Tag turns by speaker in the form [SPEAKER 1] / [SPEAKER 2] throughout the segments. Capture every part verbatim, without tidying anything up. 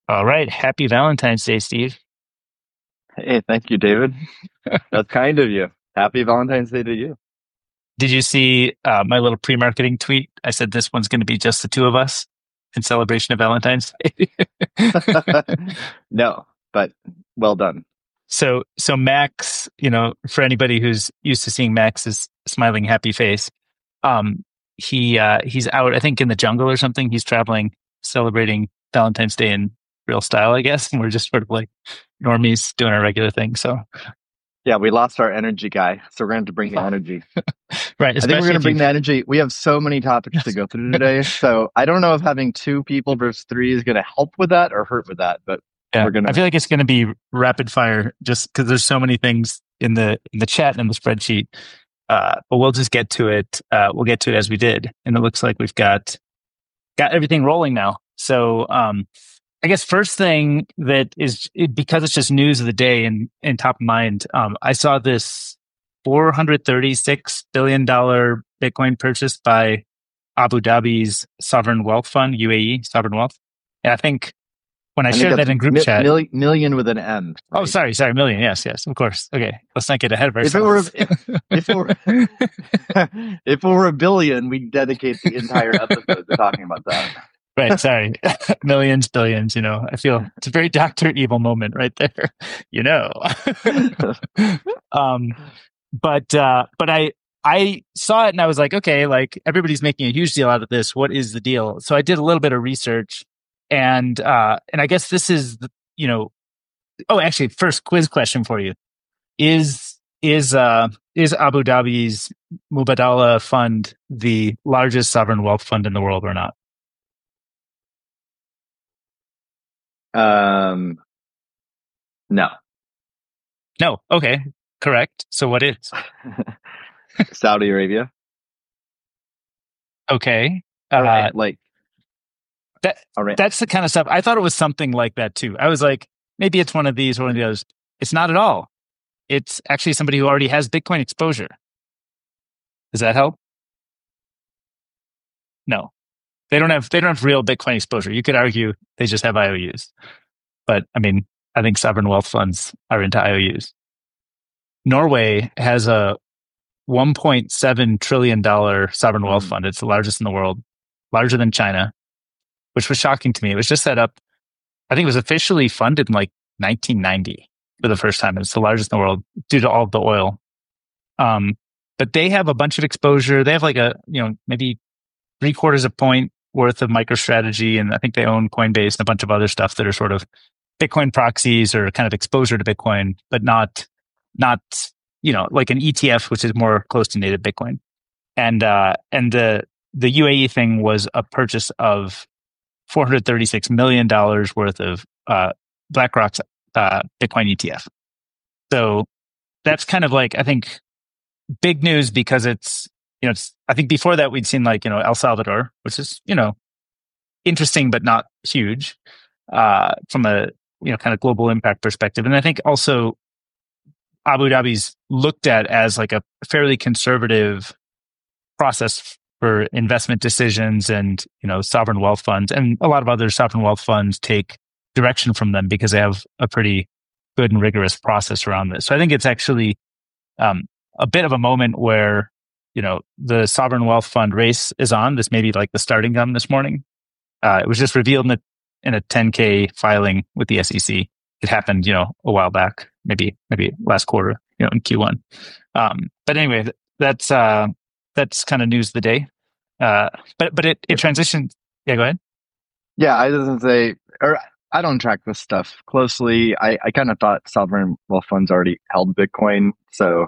[SPEAKER 1] All right. Happy Valentine's Day, Steve.
[SPEAKER 2] Hey, thank you, David. That's kind of you. Happy Valentine's Day to you.
[SPEAKER 1] Did you see uh, my little pre-marketing tweet? I said this one's going to be just the two of us in celebration of Valentine's Day.
[SPEAKER 2] No, but well done.
[SPEAKER 1] So, so Max, you know, for anybody who's used to seeing Max's smiling, happy face, um, he uh, he's out, I think, in the jungle or something. He's traveling, celebrating Valentine's Day in real style, I guess. And we're just sort of like normies doing our regular thing. So,
[SPEAKER 2] Yeah, we lost our energy guy, so we're going to have to bring the energy.
[SPEAKER 1] right.
[SPEAKER 2] I think we're going to
[SPEAKER 1] if
[SPEAKER 2] bring
[SPEAKER 1] you-
[SPEAKER 2] the energy. We have so many topics to go through today, so I don't know if having two people versus three is going to help with that or hurt with that, but
[SPEAKER 1] Yeah,
[SPEAKER 2] we're gonna.
[SPEAKER 1] I feel like it's going to be rapid fire just because there's so many things in the in the chat and in the spreadsheet. Uh, but we'll just get to it. Uh, we'll get to it as we did, and it looks like we've got got everything rolling now. So, um, I guess first thing that is it, because it's just news of the day and, and top of mind. Um, I saw this four hundred thirty-six billion dollar Bitcoin purchased by Abu Dhabi's sovereign wealth fund, U A E sovereign wealth, and I think. When I, I shared that in group
[SPEAKER 2] mi-
[SPEAKER 1] chat,
[SPEAKER 2] mil- million with an M.
[SPEAKER 1] Right? Oh, sorry, sorry, million. Yes, yes, of course. Okay, let's not get ahead of
[SPEAKER 2] If
[SPEAKER 1] ourselves.
[SPEAKER 2] it were, if, if it were, if it were a billion, we'd dedicate the entire episode to talking about that.
[SPEAKER 1] Right, sorry, millions, billions. You know, I feel it's a very Doctor Evil moment right there. You know, um, but uh, but I I saw it and I was like, okay, like everybody's making a huge deal out of this. What is the deal? So I did a little bit of research. And uh, and I guess this is the, you know, oh, actually, first quiz question for you: is is uh, is Abu Dhabi's Mubadala fund the largest sovereign wealth fund in the world or not?
[SPEAKER 2] Um, no,
[SPEAKER 1] no. Okay, correct. So what is
[SPEAKER 2] Saudi Arabia?
[SPEAKER 1] Okay,
[SPEAKER 2] uh, right, like.
[SPEAKER 1] That, right. That's the kind of stuff. I thought it was something like that too. I was like, maybe it's one of these or one of the others. It's not at all. It's actually somebody who already has Bitcoin exposure. Does that help? No, they don't have. They don't have real Bitcoin exposure. You could argue they just have I O Us, but I mean, I think sovereign wealth funds are into I O Us. Norway has a one point seven trillion dollars sovereign wealth mm. fund. It's the largest in the world, larger than China. Which was shocking to me. It was just set up, I think it was officially funded in like nineteen ninety for the first time. It's the largest in the world due to all of the oil. Um, but they have a bunch of exposure. They have like a, you know, maybe three quarters of point worth of MicroStrategy. And I think they own Coinbase and a bunch of other stuff that are sort of Bitcoin proxies or kind of exposure to Bitcoin, but not, not, you know, like an E T F, which is more close to native Bitcoin. And, uh, and the, the U A E thing was a purchase of four hundred thirty-six million dollars worth of uh, BlackRock's uh, Bitcoin E T F. So that's kind of like, I think, big news because it's, you know, it's, I think before that we'd seen like, you know, El Salvador, which is, you know, interesting, but not huge uh, from a, you know, kind of global impact perspective. And I think also Abu Dhabi's looked at as like a fairly conservative process for investment decisions and, you know, sovereign wealth funds, and a lot of other sovereign wealth funds take direction from them because they have a pretty good and rigorous process around this. So I think it's actually um, a bit of a moment where, you know, the sovereign wealth fund race is on. This may be like the starting gun this morning. Uh, it was just revealed in a, in a ten K filing with the S E C. It happened, you know, a while back, maybe, maybe last quarter, you know, in Q one. Um, but anyway, that's, uh, that's kind of news of the day. Uh, but, but it, it transitioned. Yeah, go ahead.
[SPEAKER 2] Yeah, I was going to say, or I don't track this stuff closely. I, I kind of thought sovereign wealth funds already held Bitcoin. So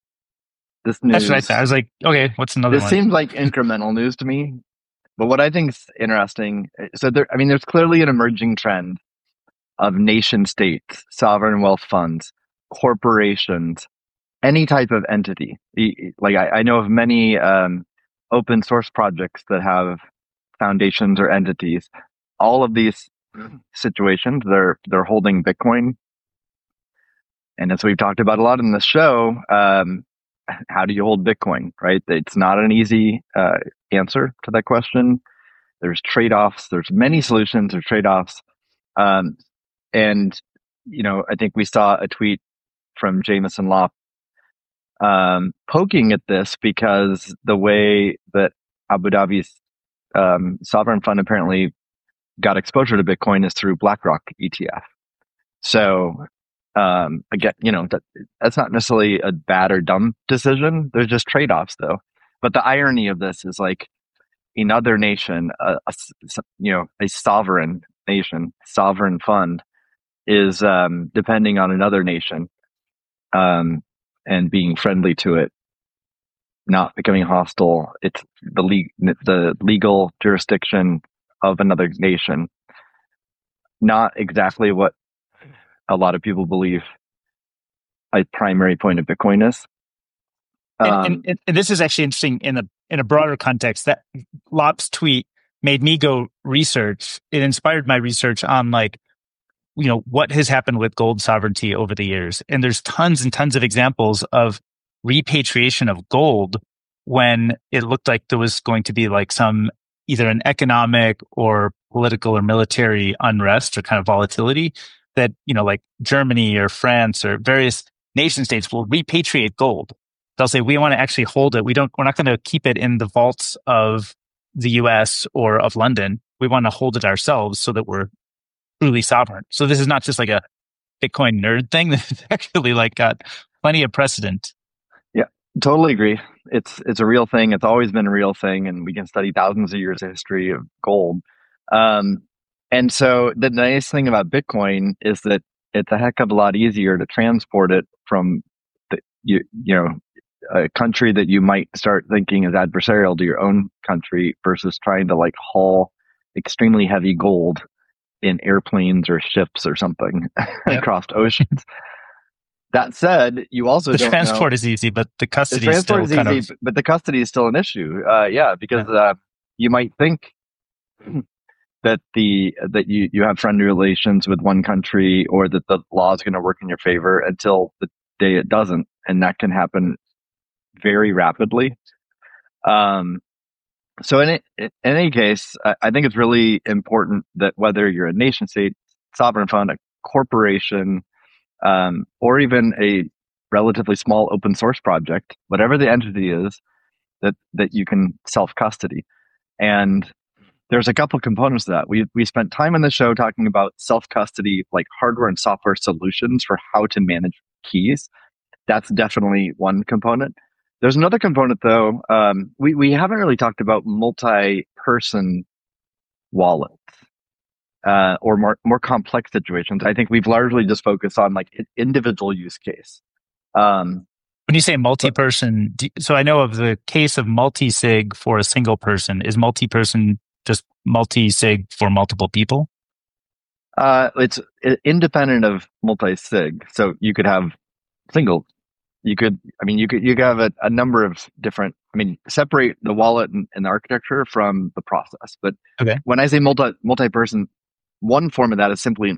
[SPEAKER 2] this news.
[SPEAKER 1] That's what I thought. I was like, okay, what's another
[SPEAKER 2] this
[SPEAKER 1] one?
[SPEAKER 2] This seems like incremental news to me. But what I think is interesting, so there, I mean, there's clearly an emerging trend of nation states, sovereign wealth funds, corporations, any type of entity. Like I, I know of many um, open source projects that have foundations or entities. All of these situations, they're they're holding Bitcoin. And as we've talked about a lot in this show, um, how do you hold Bitcoin, right? It's not an easy uh, answer to that question. There's trade-offs. There's many solutions or trade-offs. Um, and, you know, I think we saw a tweet from Jameson Lopp um, poking at this because the way that Abu Dhabi's um, sovereign fund apparently got exposure to Bitcoin is through BlackRock E T F. So um, again, you know, that, that's not necessarily a bad or dumb decision. There's just trade-offs though. But the irony of this is like another nation, a, a, you know, a sovereign nation, sovereign fund is um, depending on another nation um, and being friendly to it, not becoming hostile. It's the, le- the legal jurisdiction of another nation. Not exactly what a lot of people believe a primary point of Bitcoin is.
[SPEAKER 1] Um, and, and, and this is actually interesting in a in a broader context. That Lopp's tweet made me go research. It inspired my research on like, you know, what has happened with gold sovereignty over the years. And there's tons and tons of examples of repatriation of gold when it looked like there was going to be like some either an economic or political or military unrest or kind of volatility that, you know, like Germany or France or various nation states will repatriate gold. They'll say, we want to actually hold it. We don't, we're not going to keep it in the vaults of the U S or of London. We want to hold it ourselves so that we're truly sovereign. So this is not just like a Bitcoin nerd thing. This is actually like got plenty of precedent.
[SPEAKER 2] Yeah, totally agree. It's, it's a real thing. It's always been a real thing. And we can study thousands of years of history of gold. Um, and so the nice thing about Bitcoin is that it's a heck of a lot easier to transport it from the, you, you know, a country that you might start thinking is adversarial to your own country versus trying to like haul extremely heavy gold in airplanes or ships or something yep. across oceans. That said, you also
[SPEAKER 1] the
[SPEAKER 2] don't
[SPEAKER 1] transport
[SPEAKER 2] know,
[SPEAKER 1] is easy, but the custody
[SPEAKER 2] the
[SPEAKER 1] is still
[SPEAKER 2] is
[SPEAKER 1] kind
[SPEAKER 2] easy,
[SPEAKER 1] of...
[SPEAKER 2] but the custody is still an issue. Uh, yeah, because yeah. Uh, you might think that the that you, you have friendly relations with one country or that the law is going to work in your favor until the day it doesn't, and that can happen very rapidly. Um, so in, in any case, I, I think it's really important that whether you're a nation state, sovereign fund, a corporation, um, or even a relatively small open source project, whatever the entity is, that that you can self custody. And there's a couple components to that. We we spent time in the show talking about self custody, like hardware and software solutions for how to manage keys. That's definitely one component. There's another component, though. Um, we, we haven't really talked about multi-person wallets uh, or more, more complex situations. I think we've largely just focused on like individual use case. Um,
[SPEAKER 1] when you say multi-person, do, so I know of the case of multi-sig for a single person. Is multi-person just multi-sig for multiple people?
[SPEAKER 2] Uh, it's independent of multi-sig. So you could have single. You could, I mean, you could, you could have a, a number of different, I mean, separate the wallet and, and the architecture from the process. But
[SPEAKER 1] okay.
[SPEAKER 2] when I say multi, multi-person, one form of that is simply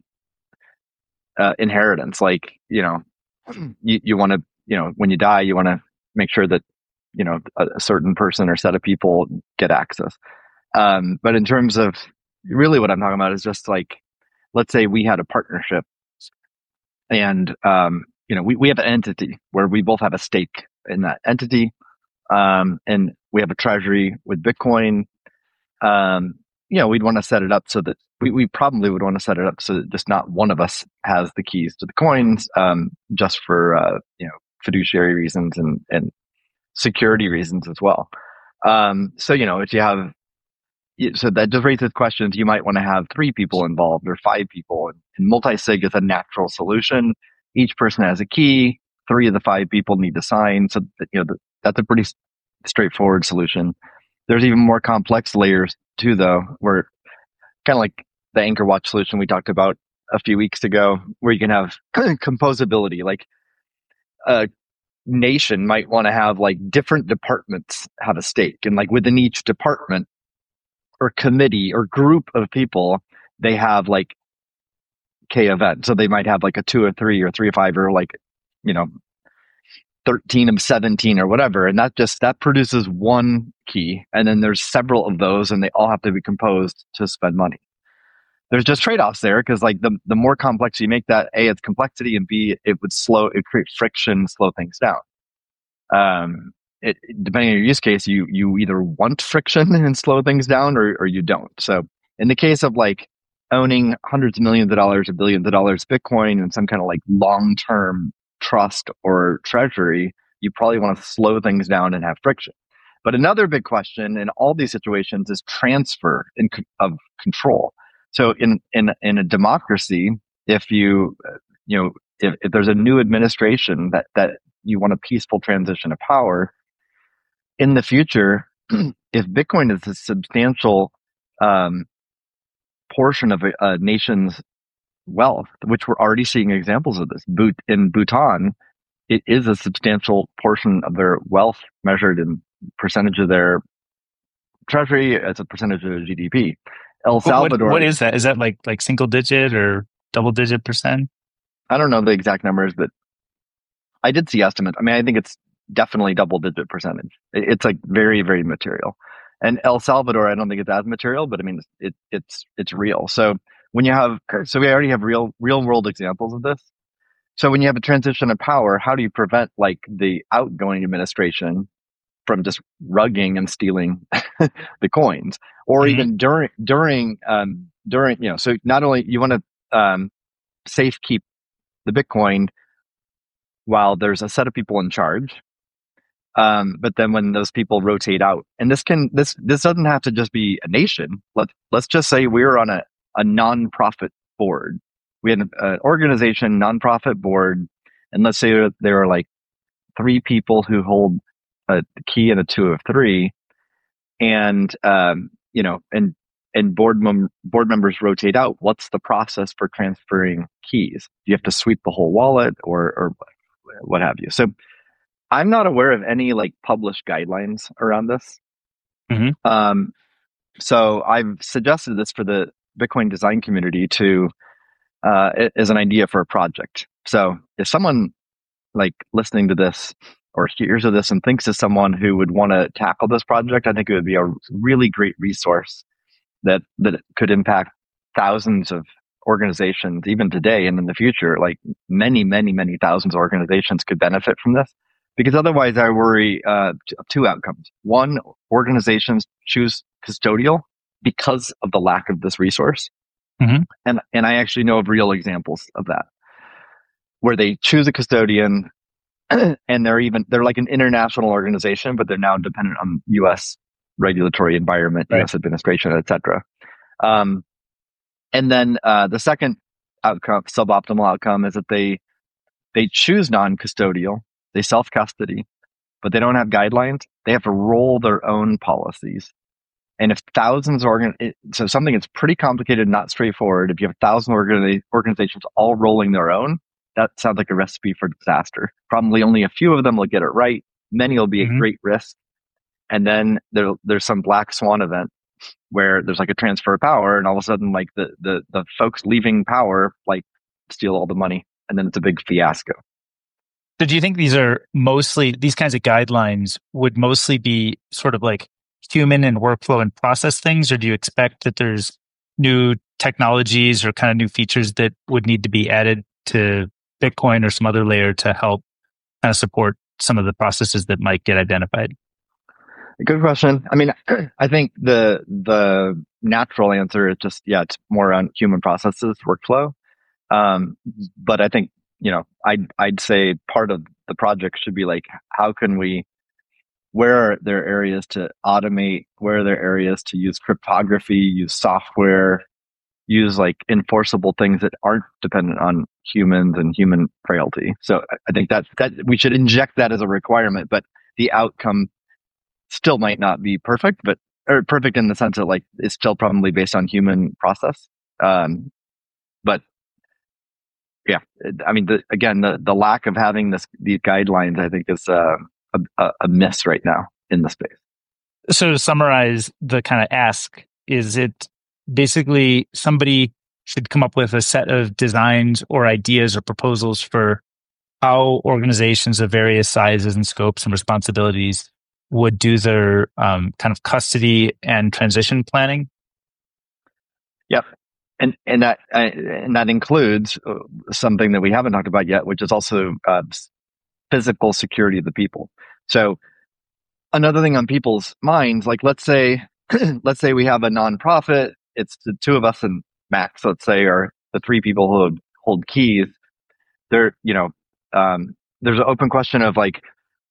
[SPEAKER 2] uh, inheritance. Like, you know, you, you want to, you know, when you die, you want to make sure that, you know, a, a certain person or set of people get access. Um, but in terms of really what I'm talking about is just like, let's say we had a partnership and, um, you know, we, we have an entity where we both have a stake in that entity. Um, and we have a treasury with Bitcoin. Um, you know, we'd want to set it up so that we, we probably would want to set it up so that just not one of us has the keys to the coins, um, just for, uh, you know, fiduciary reasons and, and security reasons as well. Um, so, you know, if you have, so that just raises questions. You might want to have three people involved or five people, and multi-sig is a natural solution. Each person has a key. Three of the five people need to sign. So that, you know, that's a pretty straightforward solution. There's even more complex layers too, though, where kind of like the Anchor Watch solution we talked about a few weeks ago, where you can have composability. Like a nation might want to have like different departments have a stake, and like within each department or committee or group of people, they have like K event. So they might have like a two or three or three or five or like, you know, thirteen of seventeen or whatever. And that just, that produces one key. And then there's several of those and they all have to be composed to spend money. there's just trade-offs there because like the, the more complex you make that, A, it's complexity, and B, it would slow, it creates friction, slow things down. Um, it, depending on your use case, you, you either want friction and slow things down or, or you don't. So in the case of like owning hundreds of millions of dollars or billions of dollars Bitcoin and some kind of like long-term trust or treasury, you probably want to slow things down and have friction. But another big question in all these situations is transfer in, of control. So in, in, in a democracy, if you, you know, if, if there's a new administration that, that you want a peaceful transition of power in the future, if Bitcoin is a substantial um, portion of a, a nation's wealth, which we're already seeing examples of this, in Bhutan, it is a substantial portion of their wealth measured in percentage of their treasury as a percentage of G D P. El Salvador.
[SPEAKER 1] What, what is that? Is that like like single digit or double digit percent?
[SPEAKER 2] I don't know the exact numbers, but I did see estimates. I mean, I think it's definitely double digit percentage. It's like very, very material. And El Salvador, I don't think it's as material, but I mean, it, it's it's real. So when you have, so we already have real real world examples of this. So when you have a transition of power, how do you prevent like the outgoing administration from just rugging and stealing the coins, or mm-hmm. even during during um, during you know? So not only you want to um, safe keep the Bitcoin while there's a set of people in charge, um, but then when those people rotate out, and this can this this doesn't have to just be a nation. Let let's just say we're on a a nonprofit board. We had an organization, nonprofit board, and let's say there are like three people who hold a key and a two of three, and um, you know, and and board mem- board members rotate out. What's the process for transferring keys? Do you have to sweep the whole wallet, or or what have you? So, I'm not aware of any like published guidelines around this.
[SPEAKER 1] Mm-hmm.
[SPEAKER 2] Um, so I've suggested this for the Bitcoin design community to. Uh, as an idea for a project. So if someone like listening to this or hears of this and thinks of someone who would want to tackle this project, I think it would be a really great resource that, that could impact thousands of organizations, even today and in the future. Like many, many, many thousands of organizations could benefit from this, because otherwise I worry uh, two outcomes. One, organizations choose custodial because of the lack of this resource.
[SPEAKER 1] Mm-hmm.
[SPEAKER 2] And and I actually know of real examples of that, where they choose a custodian, and they're even they're like an international organization, but they're now dependent on U S regulatory environment, right. U S administration, et cetera. Um, and then uh, the second outcome, suboptimal outcome, is that they they choose non-custodial, they self-custody, but they don't have guidelines. They have to roll their own policies. And if thousands of organ, so something that's pretty complicated, not straightforward, if you have a thousand organi- organizations all rolling their own, that sounds like a recipe for disaster. Probably only a few of them will get it right. Many will be mm-hmm. at great risk. And then there, there's some black swan event where there's like a transfer of power, and all of a sudden, like the, the, the folks leaving power, like steal all the money. And then it's a big fiasco.
[SPEAKER 1] So do you think these are mostly, these kinds of guidelines would mostly be sort of like human and workflow and process things, or do you expect that there's new technologies or kind of new features that would need to be added to Bitcoin or some other layer to help kind of support some of the processes that might get identified?
[SPEAKER 2] Good question. I mean, I think the the natural answer is just, yeah, it's more around human processes, workflow. Um, but I think, you know, I'd, I'd say part of the project should be like, how can we where are there areas to automate? Where are there areas to use cryptography, use software, use like enforceable things that aren't dependent on humans and human frailty? So I think that that we should inject that as a requirement, but the outcome still might not be perfect, but or perfect in the sense that like it's still probably based on human process. Um, but yeah, I mean, the, again, the the lack of having this these guidelines, I think, is. Uh, A, a miss right now in the space.
[SPEAKER 1] So to summarize the kind of ask, is it basically somebody should come up with a set of designs or ideas or proposals for how organizations of various sizes and scopes and responsibilities would do their um, kind of custody and transition planning?
[SPEAKER 2] Yep. and and that and that includes something that we haven't talked about yet, which is also uh, physical security of the people. So another thing on people's minds, like let's say let's say we have a nonprofit. It's the two of us and Max, let's say, are the three people who hold, hold keys. There, you know, um, there's an open question of like,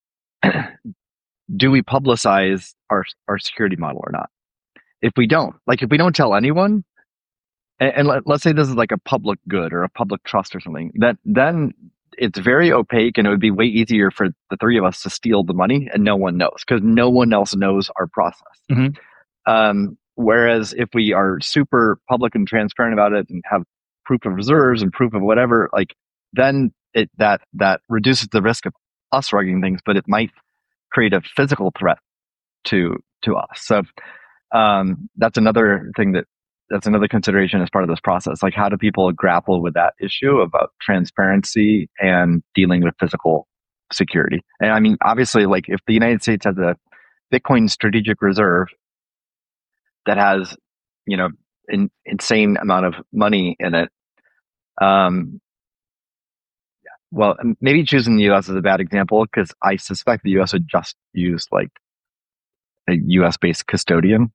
[SPEAKER 2] do we publicize our our security model or not? If we don't, like, if we don't tell anyone, and, and let, let's say this is like a public good or a public trust or something, that then it's very opaque, and it would be way easier for the three of us to steal the money, and no one knows because no one else knows our process.
[SPEAKER 1] Mm-hmm.
[SPEAKER 2] Um, whereas if we are super public and transparent about it and have proof of reserves and proof of whatever, like then it that that reduces the risk of us rugging things, but it might create a physical threat to to us. So um, that's another thing that that's another consideration as part of this process. Like, how do people grapple with that issue about transparency and dealing with physical security? And I mean, obviously, like if the United States has a Bitcoin strategic reserve that has, you know, an insane amount of money in it, um, well, maybe choosing the U S is a bad example because I suspect the U S would just use like a U S based custodian.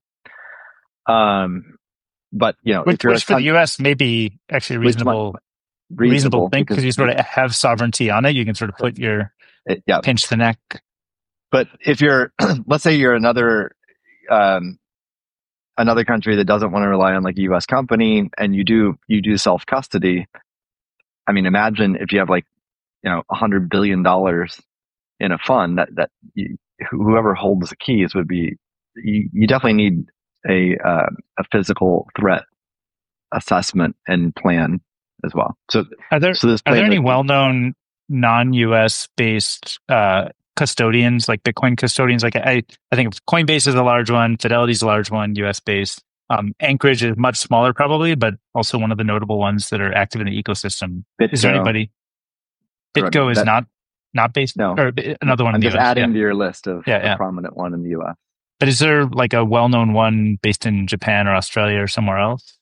[SPEAKER 2] Um, but you know,
[SPEAKER 1] which,
[SPEAKER 2] if you're
[SPEAKER 1] which for the U S may be actually reasonable,
[SPEAKER 2] reasonable,
[SPEAKER 1] reasonable thing because you sort of have sovereignty on it. You can sort of put your
[SPEAKER 2] it, yeah.
[SPEAKER 1] pinch the neck.
[SPEAKER 2] But if you're, let's say you're another, um, another country that doesn't want to rely on like a U S company, and you do you do self custody. I mean, imagine if you have like, you know, a hundred billion dollars in a fund that that you, whoever holds the keys would be. You, you definitely need a uh, a physical threat assessment and plan as well. So
[SPEAKER 1] are there
[SPEAKER 2] so
[SPEAKER 1] are there any well known non-U S based uh, custodians, like Bitcoin custodians? Like I I think Coinbase is a large one, Fidelity's a large one, U S based. Um, Anchorage is much smaller probably, but also one of the notable ones that are active in the ecosystem.
[SPEAKER 2] BitGo.
[SPEAKER 1] Is there anybody? BitGo is that, not not based.
[SPEAKER 2] No,
[SPEAKER 1] or another one.
[SPEAKER 2] I'm
[SPEAKER 1] in
[SPEAKER 2] just
[SPEAKER 1] the U S,
[SPEAKER 2] adding
[SPEAKER 1] yeah.
[SPEAKER 2] to your list of
[SPEAKER 1] yeah,
[SPEAKER 2] a
[SPEAKER 1] yeah.
[SPEAKER 2] prominent one in the U S.
[SPEAKER 1] But is there like a well-known one based in Japan or Australia or somewhere else?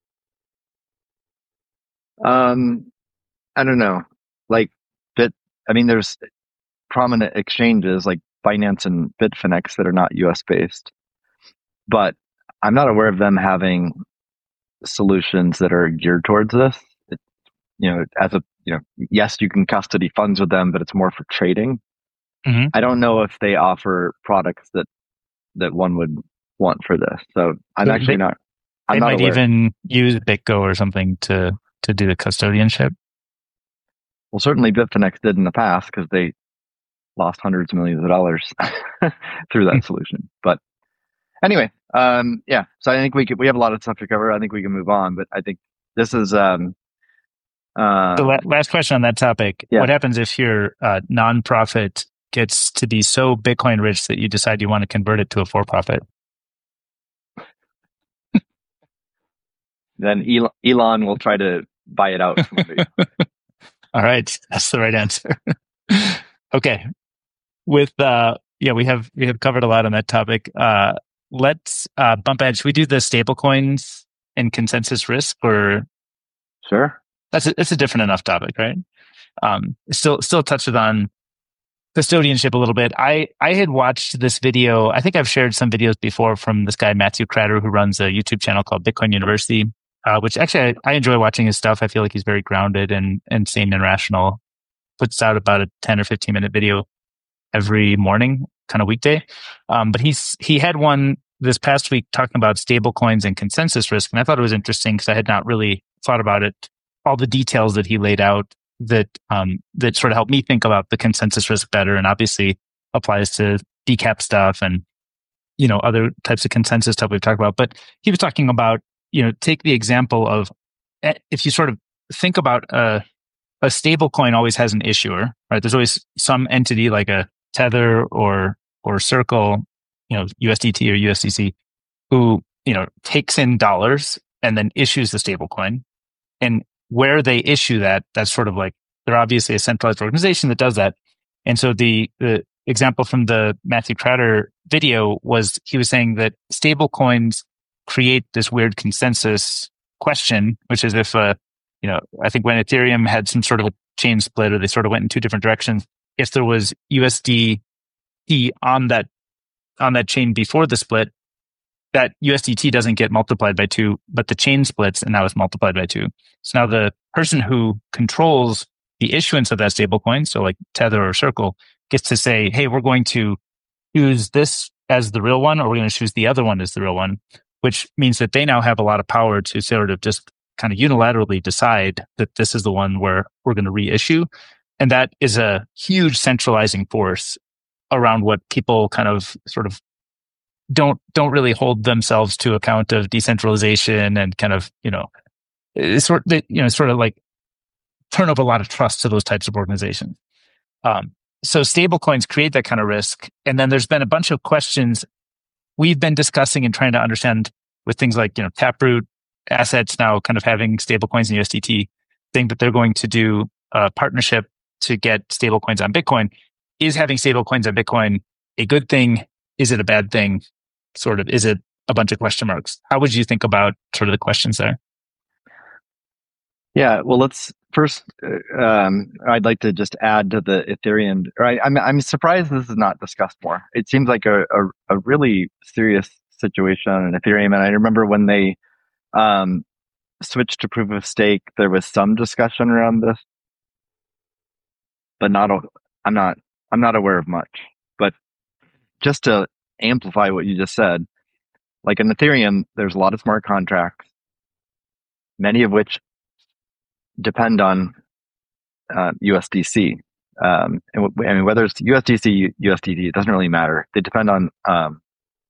[SPEAKER 2] Um, I don't know. Like Bit, I mean, there's prominent exchanges like Binance and Bitfinex that are not U S based, but I'm not aware of them having solutions that are geared towards this. It, you know, as a you know, yes, you can custody funds with them, but it's more for trading.
[SPEAKER 1] Mm-hmm.
[SPEAKER 2] I don't know if they offer products that that one would want for this. So I'm
[SPEAKER 1] they,
[SPEAKER 2] actually not. I'm
[SPEAKER 1] they
[SPEAKER 2] not
[SPEAKER 1] might
[SPEAKER 2] aware.
[SPEAKER 1] even use BitGo or something to to do the custodianship.
[SPEAKER 2] Well, certainly Bitfinex did in the past because they lost hundreds of millions of dollars through that solution. But anyway, um, yeah. So I think we could, we have a lot of stuff to cover. I think we can move on. But I think this is. Um, uh,
[SPEAKER 1] the la- last question on that topic:
[SPEAKER 2] yeah.
[SPEAKER 1] What happens if your uh, nonprofit gets to be so Bitcoin rich that you decide you want to convert it to a for-profit?
[SPEAKER 2] Then Elon, Elon will try to buy it out.
[SPEAKER 1] All right, that's the right answer. Okay, with uh, yeah, we have we have covered a lot on that topic. Uh, let's uh, bump ahead. Should we do the stablecoins and consensus risk, or
[SPEAKER 2] sure?
[SPEAKER 1] That's a, it's a different enough topic, right? Um, still still touches on custodianship a little bit. I I had watched this video. I think I've shared some videos before from this guy Matthew Kratter, who runs a YouTube channel called Bitcoin University. Uh, which actually I, I enjoy watching his stuff. I feel like he's very grounded and, and sane and rational. Puts out about a ten or fifteen minute video every morning, kind of weekday. Um, but he's he had one this past week talking about stable coins and consensus risk. And I thought it was interesting because I had not really thought about it, all the details that he laid out that um, that sort of helped me think about the consensus risk better, and obviously applies to decap stuff and, you know, other types of consensus stuff we've talked about. But he was talking about, you know, take the example of if you sort of think about a, a stable coin always has an issuer, right? There's always some entity like a Tether or or Circle, you know, U S D T or U S D C, who, you know, takes in dollars and then issues the stable coin. And where they issue that, that's sort of like, they're obviously a centralized organization that does that. And so the the example from the Matthew Kratter video was he was saying that stable coins create this weird consensus question, which is if, uh, you know, I think when Ethereum had some sort of a chain split or they sort of went in two different directions, if there was U S D T on that, on that chain before the split, that U S D T doesn't get multiplied by two, but the chain splits and now it's multiplied by two. So now the person who controls the issuance of that stablecoin, so like Tether or Circle, gets to say, hey, we're going to choose this as the real one, or we're going to choose the other one as the real one, which means that they now have a lot of power to sort of just kind of unilaterally decide that this is the one where we're going to reissue. And that is a huge centralizing force around what people kind of sort of don't don't really hold themselves to account of decentralization and kind of, you know, it's sort of, you know, sort of like turn over a lot of trust to those types of organizations. Um, so stablecoins create that kind of risk. And then there's been a bunch of questions we've been discussing and trying to understand with things like, you know, Taproot Assets now kind of having stablecoins in U S D T, think that they're going to do a partnership to get stablecoins on Bitcoin. Is having stablecoins on Bitcoin a good thing? Is it a bad thing? Sort of, is it a bunch of question marks? How would you think about sort of the questions there?
[SPEAKER 2] Yeah, well, let's first, uh, um, I'd like to just add to the Ethereum, right? I'm, I'm surprised this is not discussed more. It seems like a, a, a really serious situation on Ethereum. And I remember when they um, switched to proof of stake, there was some discussion around this, but not, a, I'm not, I'm not aware of much. But just to amplify what you just said, like in Ethereum, there's a lot of smart contracts, many of which depend on uh, U S D C. Um, and w- I mean, whether it's U S D C, U S D T, it doesn't really matter. They depend on um,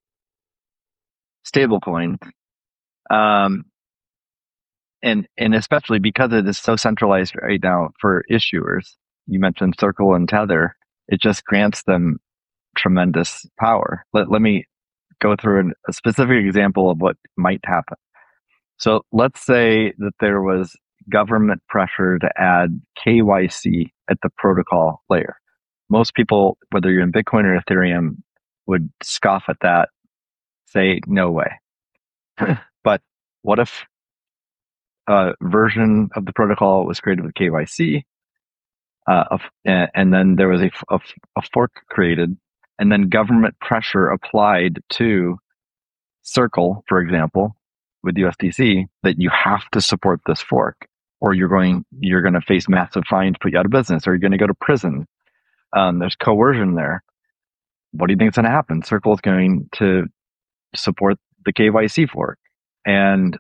[SPEAKER 2] stablecoins. Um, and, and especially because it is so centralized right now for issuers, you mentioned Circle and Tether, it just grants them tremendous power. Let, let me go through an, a specific example of what might happen. So let's say that there was government pressure to add K Y C at the protocol layer. Most people, whether you're in Bitcoin or Ethereum, would scoff at that, say, no way. But what if a version of the protocol was created with K Y C, uh, of, and then there was a, a, a fork created, and then government pressure applied to Circle, for example, with U S D C, that you have to support this fork, or you're going you're going to face massive fines, put you out of business, or you're going to go to prison. Um, there's coercion there. What do you think is going to happen? Circle is going to support the K Y C fork, and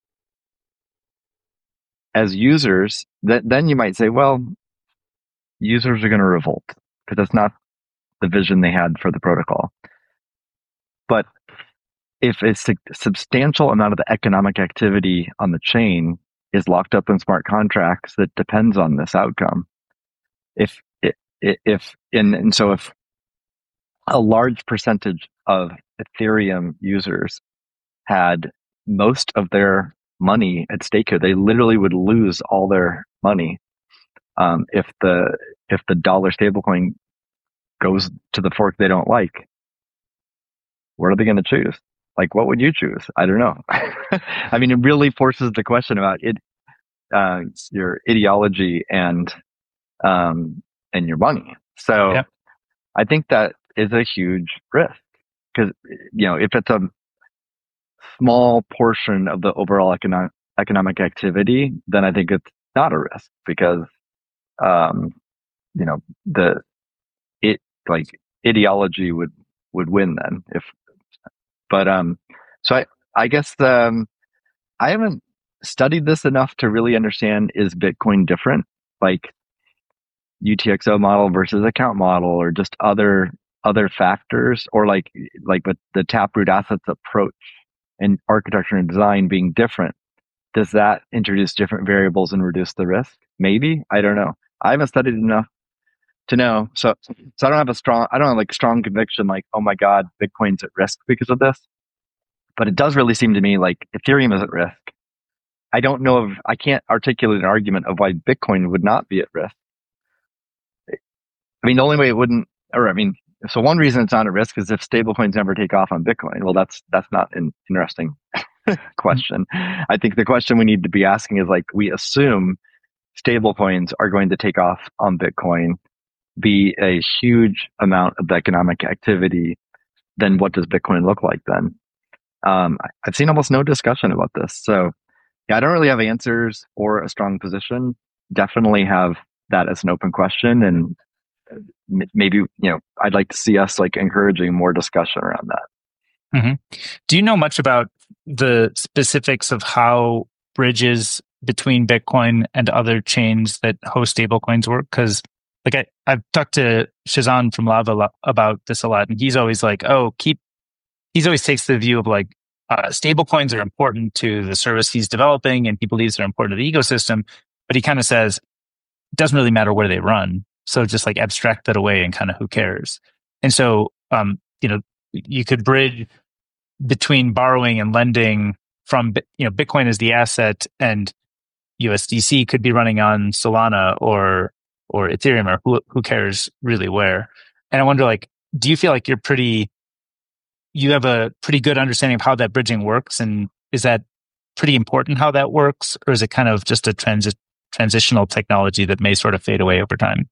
[SPEAKER 2] as users, th- then you might say, well, users are going to revolt because that's not the vision they had for the protocol. But if a su- substantial amount of the economic activity on the chain is locked up in smart contracts that depends on this outcome, if if in and so if a large percentage of Ethereum users had most of their money at stake here, they literally would lose all their money um, if the if the dollar stablecoin goes to the fork they don't like. What are they going to choose? Like, what would you choose? I don't know. I mean, it really forces the question about it, uh, your ideology and um, and your money. So, yeah. I think that is a huge risk because, you know, if it's a small portion of the overall economic economic activity, then I think it's not a risk because, um, you know, the it like ideology would would win then if. But um, so I I guess um, I haven't studied this enough to really understand, is Bitcoin different, like U T X O model versus account model, or just other other factors, or like like with the Taproot Assets approach and architecture and design being different, does that introduce different variables and reduce the risk? Maybe, I don't know. I haven't studied enough to know. So so I don't have a strong I don't have like strong conviction like, oh my God, Bitcoin's at risk because of this. But it does really seem to me like Ethereum is at risk. I don't know if I can't articulate an argument of why Bitcoin would not be at risk. I mean, the only way it wouldn't, or I mean, so one reason it's not at risk is if stablecoins never take off on Bitcoin. Well, that's that's not in, interesting. question. I think the question we need to be asking is like, we assume stablecoins are going to take off on Bitcoin, be a huge amount of economic activity. Then what does Bitcoin look like then? Um, I've seen almost no discussion about this. So yeah, I don't really have answers or a strong position. Definitely have that as an open question. And maybe, you know, I'd like to see us like encouraging more discussion around that.
[SPEAKER 1] Mm-hmm. Do you know much about the specifics of how bridges between Bitcoin and other chains that host stablecoins work? Because like I, I've talked to Shazan from Lava about this a lot, and he's always like, oh, keep, he's always takes the view of like, uh, stablecoins are important to the service he's developing, and he believes they're important to the ecosystem. But he kind of says, it doesn't really matter where they run. So just like abstract that away and kind of who cares. And so, um, you know, you could bridge between borrowing and lending from, you know, Bitcoin is the asset, and U S D C could be running on Solana or or Ethereum, or who who cares really where. And I wonder, like, do you feel like you're pretty, you have a pretty good understanding of how that bridging works, and is that pretty important how that works, or is it kind of just a transi- transitional technology that may sort of fade away over time?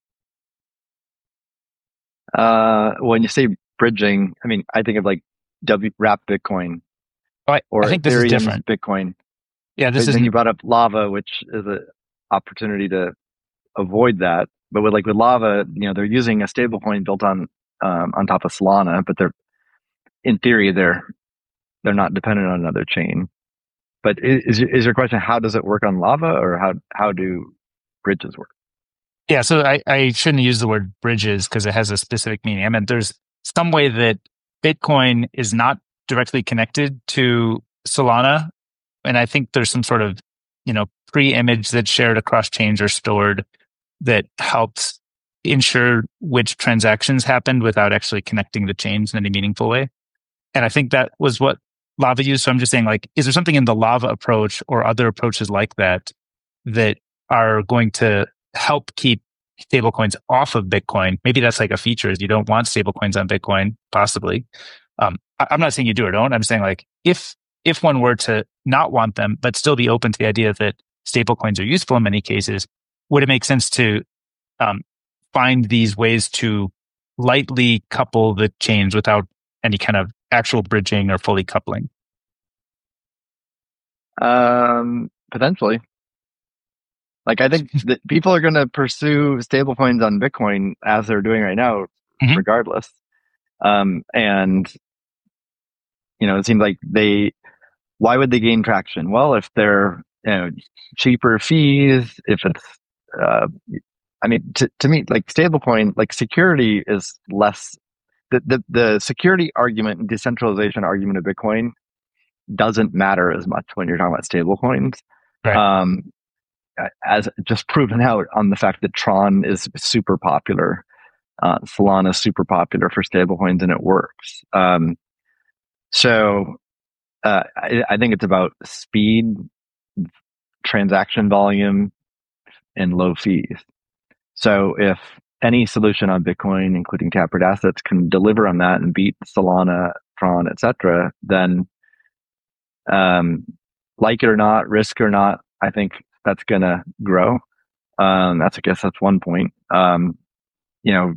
[SPEAKER 2] Uh, when you say bridging, I mean, I think of like W wrap Bitcoin,
[SPEAKER 1] oh, I,
[SPEAKER 2] or
[SPEAKER 1] I think this
[SPEAKER 2] Ethereum's
[SPEAKER 1] is different.
[SPEAKER 2] Bitcoin.
[SPEAKER 1] Yeah, this is.
[SPEAKER 2] Then you brought up Lava, which is an opportunity to avoid that. But with like with Lava, you know, they're using a stablecoin built on um, on top of Solana, but they're in theory they're they're not dependent on another chain. But is is your question, how does it work on Lava, or how how do bridges work?
[SPEAKER 1] Yeah, so I, I shouldn't use the word bridges because it has a specific meaning. I mean, there's some way that Bitcoin is not directly connected to Solana, and I think there's some sort of, you know, pre-image that's shared across chains or stored that helps ensure which transactions happened without actually connecting the chains in any meaningful way. And I think that was what Lava used. So I'm just saying, like, is there something in the Lava approach or other approaches like that that are going to help keep stablecoins off of Bitcoin? Maybe that's like a feature, is you don't want stablecoins on Bitcoin, possibly. Um, I, I'm not saying you do or don't. I'm saying, like, if if one were to not want them, but still be open to the idea that stablecoins are useful in many cases, would it make sense to um, find these ways to lightly couple the chains without any kind of actual bridging or fully coupling?
[SPEAKER 2] Um, potentially. Like, I think that people are going to pursue stablecoins on Bitcoin as they're doing right now, mm-hmm. regardless. Um, and, you know, it seems like they, why would they gain traction? Well, if they're, you know, cheaper fees, if it's, uh, I mean, to, to me, like stablecoin, like security is less, the, the, the security argument and decentralization argument of Bitcoin doesn't matter as much when you're talking about stablecoins.
[SPEAKER 1] Right.
[SPEAKER 2] Um, as just proven out on the fact that Tron is super popular. Uh, Solana is super popular for stablecoins, and it works. Um, so uh, I, I think it's about speed, transaction volume, and low fees. So if any solution on Bitcoin, including Taproot Assets, can deliver on that and beat Solana, Tron, et cetera, then um, like it or not, risk or not, I think that's going to grow. Um, that's, I guess that's one point. Um, you know,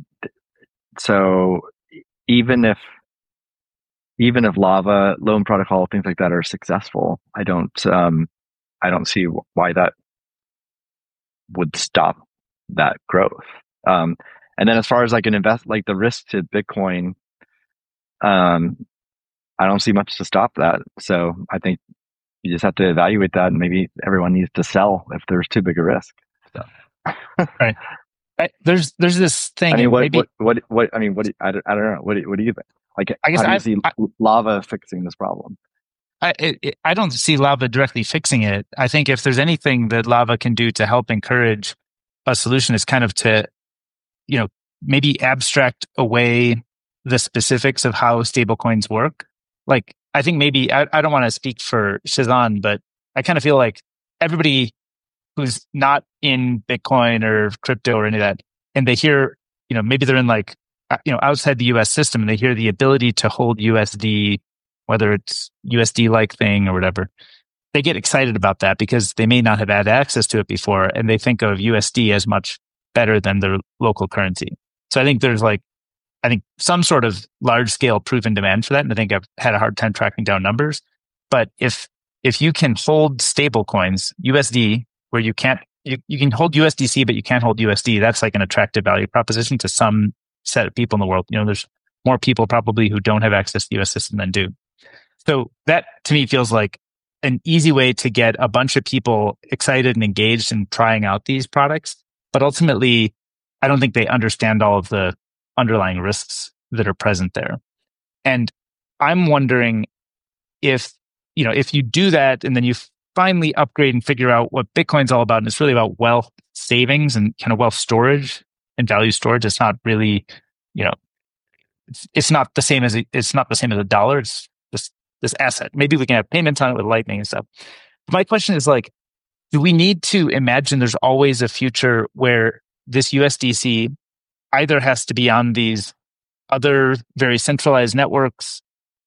[SPEAKER 2] so even if, even if Lava, Loan Protocol, things like that are successful, I don't, um, I don't see why that would stop that growth. Um, and then as far as like an invest, like the risk to Bitcoin, um, I don't see much to stop that. So I think you just have to evaluate that, and maybe everyone needs to sell if there's too big a risk. So.
[SPEAKER 1] Right. I, there's there's this thing.
[SPEAKER 2] I mean, what,
[SPEAKER 1] maybe,
[SPEAKER 2] what what what I mean, what do, I don't I don't know. What do, what do you think? Like,
[SPEAKER 1] I guess
[SPEAKER 2] how do you
[SPEAKER 1] I,
[SPEAKER 2] see
[SPEAKER 1] I,
[SPEAKER 2] Lava fixing this problem?
[SPEAKER 1] I it, I don't see Lava directly fixing it. I think if there's anything that Lava can do to help encourage a solution, is kind of to, you know, maybe abstract away the specifics of how stablecoins work. Like, I think maybe, I, I don't want to speak for Shazan, but I kind of feel like everybody who's not in Bitcoin or crypto or any of that, and they hear, you know, maybe they're in like, you know, outside the U S system, and they hear the ability to hold U S D whether it's U S D-like thing or whatever, they get excited about that because they may not have had access to it before, and they think of U S D as much better than their local currency. So I think there's like, I think some sort of large-scale proven demand for that, and I think I've had a hard time tracking down numbers. But if if you can hold stable coins, U S D, where you can't, you, you can hold U S D C, but you can't hold U S D, that's like an attractive value proposition to some set of people in the world. You know, there's more people probably who don't have access to the U S system than do. So that to me feels like an easy way to get a bunch of people excited and engaged in trying out these products. But ultimately, I don't think they understand all of the underlying risks that are present there. And I'm wondering if, you know, if you do that and then you finally upgrade and figure out what Bitcoin's all about, and it's really about wealth savings and kind of wealth storage and value storage. It's not really, you know, it's, it's not the same as a, it's not the same as a dollar. It's this this asset. Maybe we can have payments on it with Lightning and stuff. But my question is like, do we need to imagine there's always a future where this U S D C either has to be on these other very centralized networks,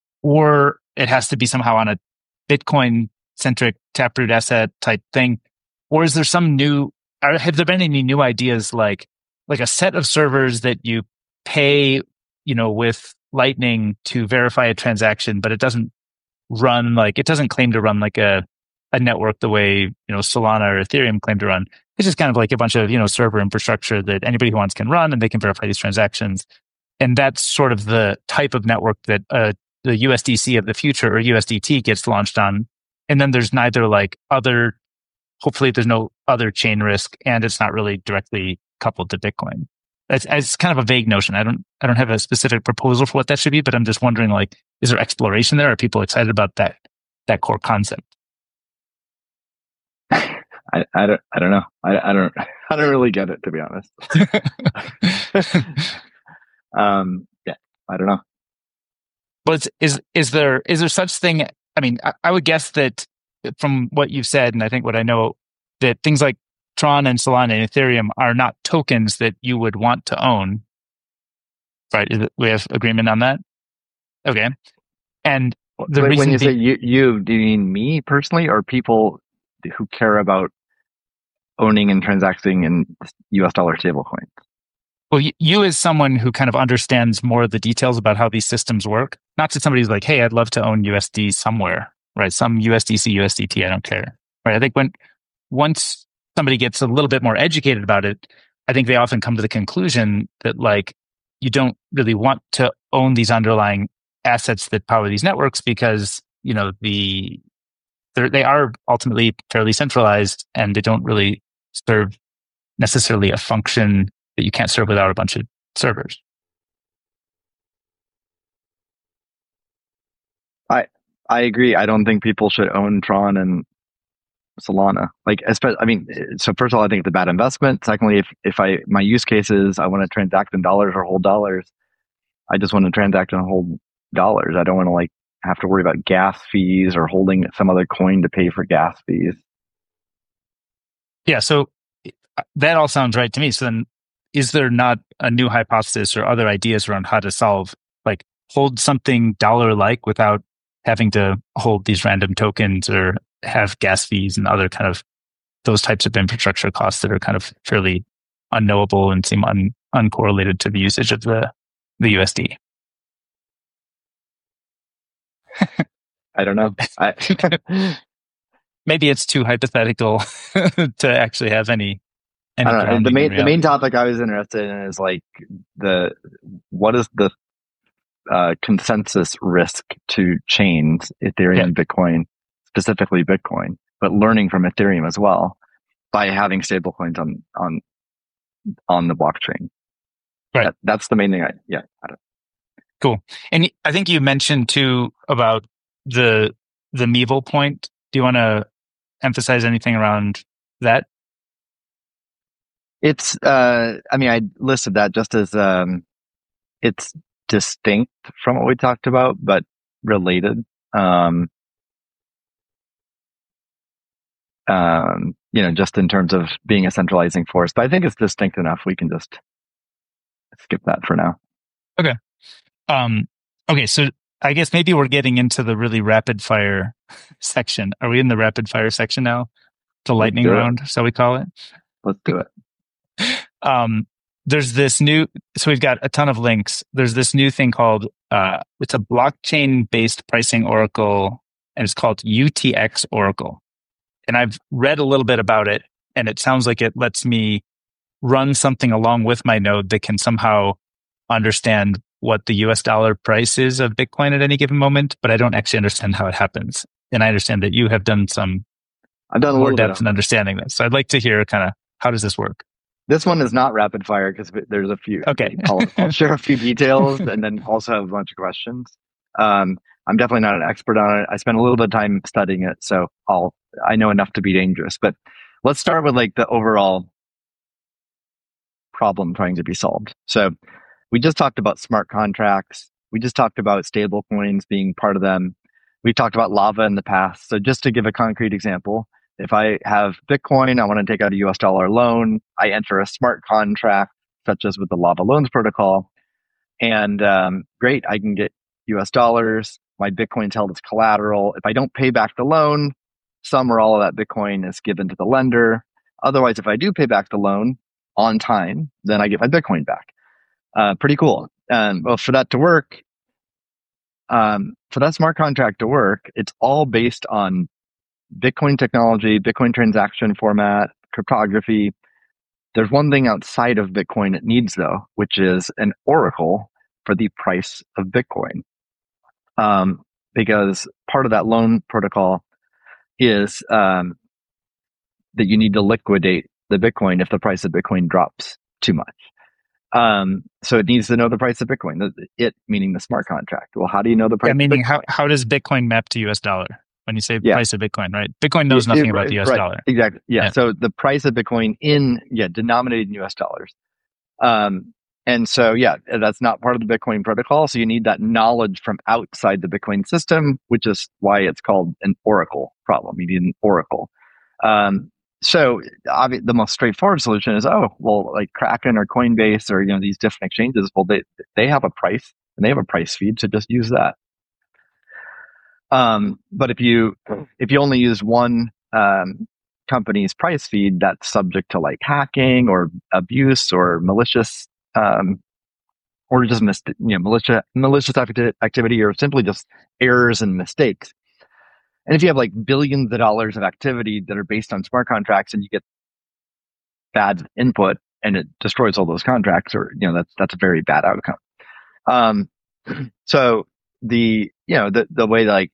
[SPEAKER 1] or it has to be somehow on a Bitcoin-centric Taproot asset type thing? Or is there some new, are, have there been any new ideas like, like a set of servers that you pay, you know, with Lightning to verify a transaction, but it doesn't run like, it doesn't claim to run like a, a network the way, you know, Solana or Ethereum claim to run. It's just kind of like a bunch of, you know, server infrastructure that anybody who wants can run, and they can verify these transactions. And that's sort of the type of network that uh, the U S D C of the future, or U S D T, gets launched on. And then there's neither like other, hopefully there's no other chain risk, and it's not really directly coupled to Bitcoin. It's, it's kind of a vague notion. I don't, I don't have a specific proposal for what that should be, but I'm just wondering, like, is there exploration there? Are people excited about that, that core concept?
[SPEAKER 2] I, I don't, I don't know. I, I don't, I don't really get it, to be honest. um, yeah, I don't know.
[SPEAKER 1] But is, is there, is there such thing? I mean, I, I would guess that from what you've said, and I think what I know, that things like Tron and Solana and Ethereum are not tokens that you would want to own. Right? Is it, we have agreement on that? Okay. And the
[SPEAKER 2] Wait,
[SPEAKER 1] reason
[SPEAKER 2] when you
[SPEAKER 1] be-
[SPEAKER 2] say you, you, do you mean me personally, or people who care about owning and transacting in U S dollar stablecoins?
[SPEAKER 1] Well, you, you as someone who kind of understands more of the details about how these systems work, not to somebody who's like, hey, I'd love to own U S D somewhere, right? Some U S D C, U S D T, I don't care, right? I think when, once somebody gets a little bit more educated about it, I think they often come to the conclusion that, like, you don't really want to own these underlying assets that power these networks because, you know, the, they are ultimately fairly centralized, and they don't really serve necessarily a function that you can't serve without a bunch of servers.
[SPEAKER 2] I I agree. I don't think people should own Tron and Solana. Like, especially, I mean, so first of all, I think it's a bad investment. Secondly, if if I my use case is I want to transact in dollars or hold dollars, I just want to transact and hold dollars. I don't want to like have to worry about gas fees or holding some other coin to pay for gas fees.
[SPEAKER 1] Yeah, so that all sounds right to me. So then, is there not a new hypothesis or other ideas around how to solve, like, hold something dollar-like without having to hold these random tokens or have gas fees and other kind of those types of infrastructure costs that are kind of fairly unknowable and seem un, uncorrelated to the usage of the, the U S D?
[SPEAKER 2] I don't know. I,
[SPEAKER 1] Maybe it's too hypothetical to actually have any. any
[SPEAKER 2] I don't know. The
[SPEAKER 1] grounding in
[SPEAKER 2] main the
[SPEAKER 1] reality.
[SPEAKER 2] main topic I was interested in is like the what is the uh, consensus risk to chains, Ethereum,
[SPEAKER 1] Yeah.
[SPEAKER 2] and Bitcoin, specifically Bitcoin, but learning from Ethereum as well by having stablecoins on on on the blockchain.
[SPEAKER 1] Right.
[SPEAKER 2] That, that's the main thing. I yeah. I don't,
[SPEAKER 1] Cool. And I think you mentioned too about the the Meevil point. Do you want to emphasize anything around that?
[SPEAKER 2] It's uh, I mean, I listed that just as um, it's distinct from what we talked about, but related. Um, um, you know, just in terms of being a centralizing force. But I think it's distinct enough. We can just skip that for now.
[SPEAKER 1] Okay. Um, okay. So I guess maybe we're getting into the really rapid fire section. Are we in the rapid fire section now? The lightning round, shall we call it?
[SPEAKER 2] Let's do it.
[SPEAKER 1] Um, there's this new, so we've got a ton of links. There's this new thing called, uh, it's a blockchain based pricing oracle, and it's called U T X Oracle. And I've read a little bit about it, and it sounds like it lets me run something along with my node that can somehow understand what the U S dollar price is of Bitcoin at any given moment, but I don't actually understand how it happens. And I understand that you have done some
[SPEAKER 2] I've done a
[SPEAKER 1] more
[SPEAKER 2] little
[SPEAKER 1] depth in understanding this. So I'd like to hear kind of how does this work?
[SPEAKER 2] This one is not rapid fire because there's a few.
[SPEAKER 1] Okay.
[SPEAKER 2] I'll, I'll share a few details and then also have a bunch of questions. Um, I'm definitely not an expert on it. I spent a little bit of time studying it, so I'll I know enough to be dangerous. But let's start with like the overall problem trying to be solved. So we just talked about smart contracts. We just talked about stable coins being part of them. We've talked about Lava in the past. So just to give a concrete example, if I have Bitcoin, I want to take out a U S dollar loan, I enter a smart contract, such as with the Lava Loans protocol, and um, great, I can get U S dollars. My Bitcoin's held as collateral. If I don't pay back the loan, some or all of that Bitcoin is given to the lender. Otherwise, if I do pay back the loan on time, then I get my Bitcoin back. Uh, pretty cool. And well, for that to work, um, for that smart contract to work, it's all based on Bitcoin technology, Bitcoin transaction format, cryptography. There's one thing outside of Bitcoin it needs, though, which is an oracle for the price of Bitcoin. Um, because part of that loan protocol is um, that you need to liquidate the Bitcoin if the price of Bitcoin drops too much. Um, so it needs to know the price of Bitcoin, it meaning the smart contract. Well, how do you know the price?
[SPEAKER 1] Yeah, meaning
[SPEAKER 2] of
[SPEAKER 1] how, how does Bitcoin map to U S dollar? When you say
[SPEAKER 2] yeah.
[SPEAKER 1] price of Bitcoin, right? Bitcoin knows
[SPEAKER 2] it,
[SPEAKER 1] nothing
[SPEAKER 2] it,
[SPEAKER 1] about the U S
[SPEAKER 2] right,
[SPEAKER 1] dollar.
[SPEAKER 2] Exactly. Yeah.
[SPEAKER 1] yeah.
[SPEAKER 2] So the price of Bitcoin in, yeah, denominated in U S dollars. Um, and so, yeah, that's not part of the Bitcoin protocol. So you need that knowledge from outside the Bitcoin system, which is why it's called an oracle problem. You need an oracle. Um, so obviously, the most straightforward solution is, oh, well, like Kraken or Coinbase or, you know, these different exchanges, well, they, they have a price and they have a price feed. So just use that. Um, but if you, if you only use one, um, company's price feed, that's subject to like hacking or abuse or malicious, um, or just mis- you know, malicious, malicious activity or simply just errors and mistakes. And if you have like billions of dollars of activity that are based on smart contracts and you get bad input and it destroys all those contracts, or, you know, that's, that's a very bad outcome. Um, so the, you know, the, the way like,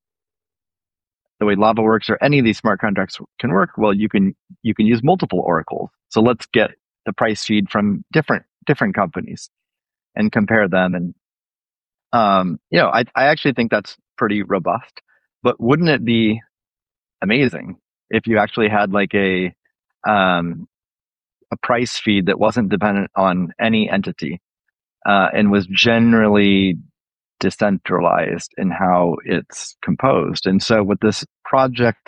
[SPEAKER 2] the way Lava works or any of these smart contracts can work, well, you can, you can use multiple oracles. So let's get the price feed from different, different companies and compare them. And, um, you know, I, I actually think that's pretty robust, but wouldn't it be amazing if you actually had like a, um, a price feed that wasn't dependent on any entity, uh, and was generally decentralized in how it's composed. And so with this project,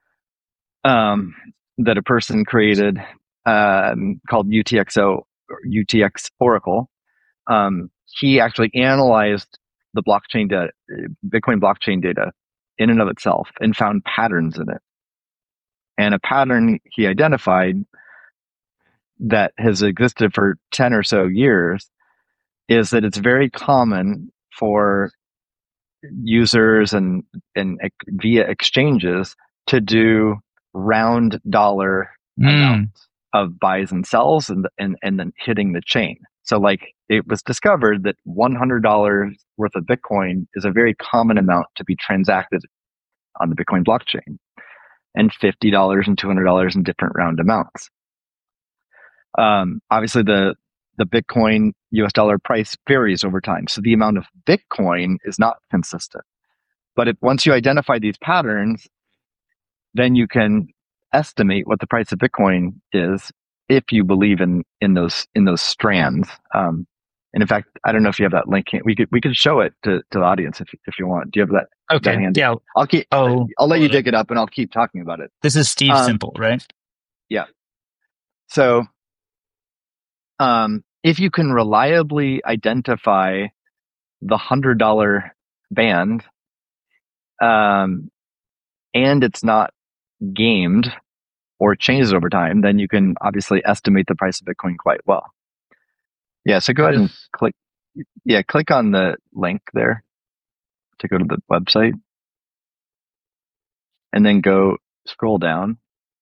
[SPEAKER 2] um, that a person created, um, called U T X O, or U T X Oracle, um, he actually analyzed the blockchain data, Bitcoin blockchain data in and of itself and found patterns in it. And a pattern he identified that has existed for ten or so years is that it's very common for users and, and via exchanges to do round dollar mm. amounts of buys and sells and, and, and then hitting the chain. So like it was discovered that one hundred dollars worth of Bitcoin is a very common amount to be transacted on the Bitcoin blockchain, and fifty dollars and two hundred dollars in different round amounts. Um, obviously the, the Bitcoin U S dollar price varies over time. So the amount of Bitcoin is not consistent. But if once you identify these patterns, then you can estimate what the price of Bitcoin is if you believe in, in those, in those strands. Um, and in fact, I don't know if you have that link. We could, we could show it to, to the audience if, if you want. Do you have that?
[SPEAKER 1] Okay.
[SPEAKER 2] That
[SPEAKER 1] yeah.
[SPEAKER 2] I'll keep,
[SPEAKER 1] oh,
[SPEAKER 2] I'll let you dig it up and I'll keep talking about it.
[SPEAKER 1] This is Steve um, Simple, right?
[SPEAKER 2] Yeah. So, um, if you can reliably identify the hundred dollar banned, um, and it's not gamed or changes over time, then you can obviously estimate the price of Bitcoin quite well. Yeah, so go ahead and click. Yeah, click on the link there to go to the website, and then go scroll down.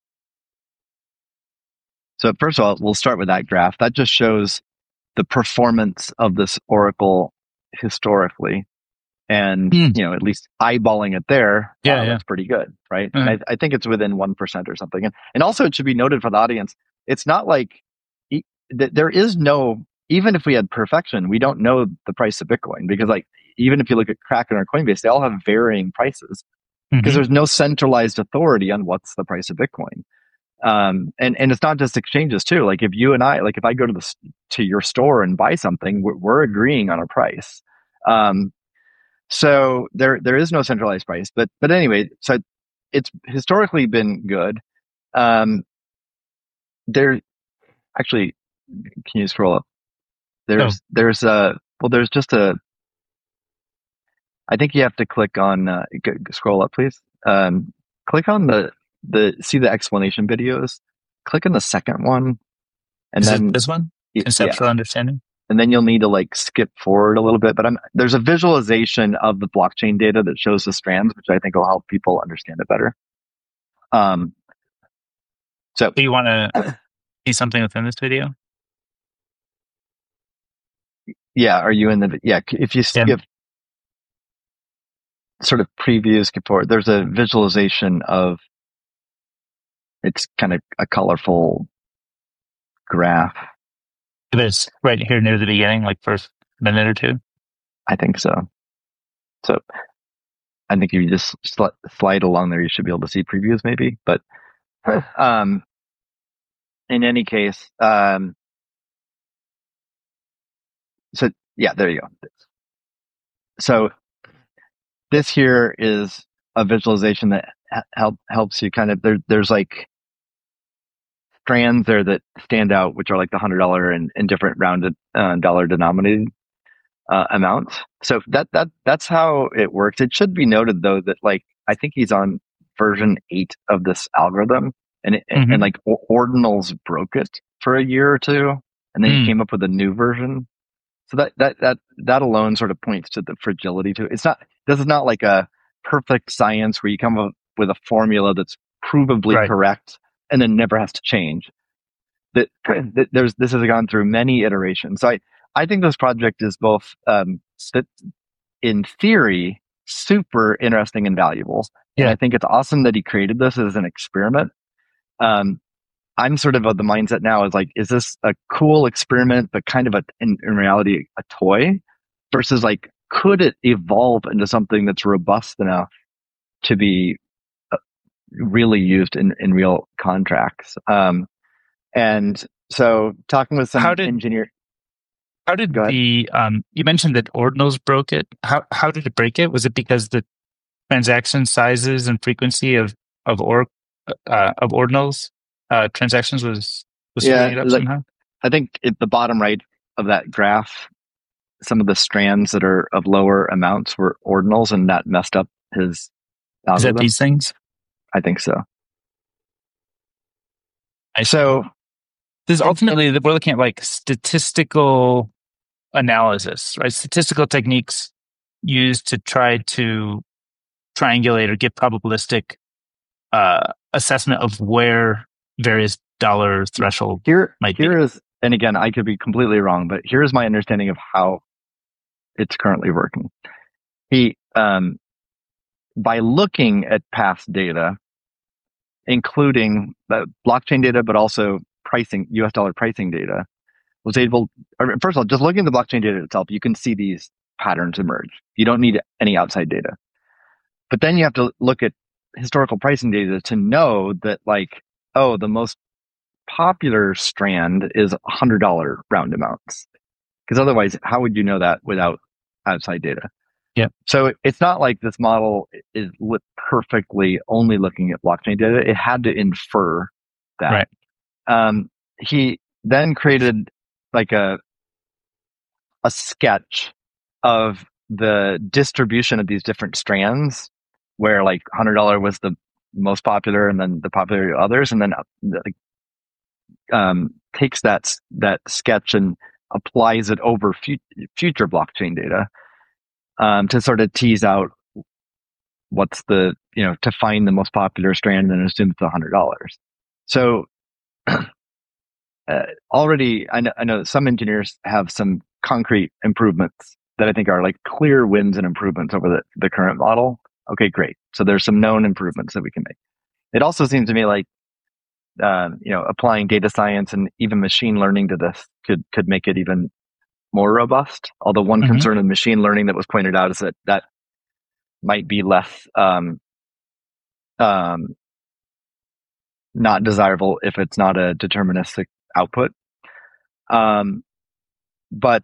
[SPEAKER 2] So first of all, we'll start with that graph. That just shows the performance of this Oracle historically. And, mm. you know, at least eyeballing it there,
[SPEAKER 1] yeah,
[SPEAKER 2] wow,
[SPEAKER 1] yeah.
[SPEAKER 2] that's pretty good, right?
[SPEAKER 1] Mm-hmm.
[SPEAKER 2] And I, I think it's within one percent or something. And, and also it should be noted for the audience, it's not like e- th- there is no, even if we had perfection, we don't know the price of Bitcoin, because like, even if you look at Kraken or Coinbase, they all have varying prices because mm-hmm. there's no centralized authority on what's the price of Bitcoin. Um, and, and it's not just exchanges too. Like if you and I, like if I go to the, to your store and buy something, we're, we're agreeing on a price. Um, So there, there is no centralized price, but, but anyway, so it's historically been good. Um, there, actually, can you scroll up? There's, oh. there's a, well, there's just a, I think you have to click on, uh, g- scroll up, please. Um, click on the, the, see the explanation videos, click on the second one.
[SPEAKER 1] And is then it this one? Conceptual yeah. understanding?
[SPEAKER 2] And then you'll need to like skip forward a little bit, but I'm, there's a visualization of the blockchain data that shows the strands, which I think will help people understand it better. Um, so
[SPEAKER 1] do you want to see something within this video?
[SPEAKER 2] Yeah. Are you in the, yeah, if you skip yeah. sort of preview, skip forward, there's a visualization of, it's kind of a colorful graph.
[SPEAKER 1] It is right here near the beginning, like first minute or two.
[SPEAKER 2] I think so. So I think if you just sl- slide along there, you should be able to see previews maybe. But um, in any case, um, so yeah, there you go. So this here is a visualization that help, helps you kind of, there, there's like strands there that stand out, which are like the one hundred dollars and, and different rounded uh, dollar denominated uh, amounts. So that that that's how it works. It should be noted though that like I think he's on version eight of this algorithm, and it, mm-hmm. and like Ordinals broke it for a year or two, and then mm. he came up with a new version. So that that that that alone sort of points to the fragility to it. It's not this is not like a perfect science where you come up with a formula that's provably right. correct and then never has to change. That, that there's this has gone through many iterations. So I, I think this project is both um, in theory super interesting and valuable. Yeah. And I think it's awesome that he created this as an experiment. Um, I'm sort of of the mindset now is like, is this a cool experiment, but kind of a in, in reality a toy, versus like, could it evolve into something that's robust enough to be really used in, in real contracts? Um, and so talking with some
[SPEAKER 1] how did,
[SPEAKER 2] engineer.
[SPEAKER 1] How did the, um, you mentioned that Ordinals broke it. How how did it break it? Was it because the transaction sizes and frequency of, of, or, uh, of Ordinals uh, transactions was, was
[SPEAKER 2] yeah,
[SPEAKER 1] it up
[SPEAKER 2] like,
[SPEAKER 1] somehow?
[SPEAKER 2] I think at the bottom right of that graph, some of the strands that are of lower amounts were Ordinals, and that messed up his algorithm.
[SPEAKER 1] Is that these things?
[SPEAKER 2] I think so.
[SPEAKER 1] I so this is ultimately we're looking at like statistical analysis, right? Statistical techniques used to try to triangulate or give probabilistic uh, assessment of where various dollar threshold
[SPEAKER 2] here
[SPEAKER 1] might
[SPEAKER 2] here
[SPEAKER 1] be.
[SPEAKER 2] is, and again, I could be completely wrong, but here's my understanding of how it's currently working. He, um, by looking at past data, including the blockchain data, but also pricing, U S dollar pricing data, was able, or first of all, just looking at the blockchain data itself, you can see these patterns emerge. You don't need any outside data. But then you have to look at historical pricing data to know that, like, oh, the most popular strand is one hundred dollars round amounts. Because otherwise, how would you know that without outside data?
[SPEAKER 1] Yeah.
[SPEAKER 2] So it's not like this model is lit perfectly only looking at blockchain data. It had to infer that.
[SPEAKER 1] Right.
[SPEAKER 2] Um, he then created like a a sketch of the distribution of these different strands, where like one hundred dollars was the most popular, and then the popular others, and then like um, takes that that sketch and applies it over fu- future blockchain data um, to sort of tease out what's the, you know, to find the most popular strand and assume it's one hundred dollars. So uh, already, I know, I know some engineers have some concrete improvements that I think are like clear wins and improvements over the, the current model. Okay, great. So there's some known improvements that we can make. It also seems to me like, uh, you know, applying data science and even machine learning to this could could make it even more robust. Although one
[SPEAKER 1] Mhm.
[SPEAKER 2] concern of machine learning that was pointed out is that that might be less um, um, not desirable if it's not a deterministic output. Um, but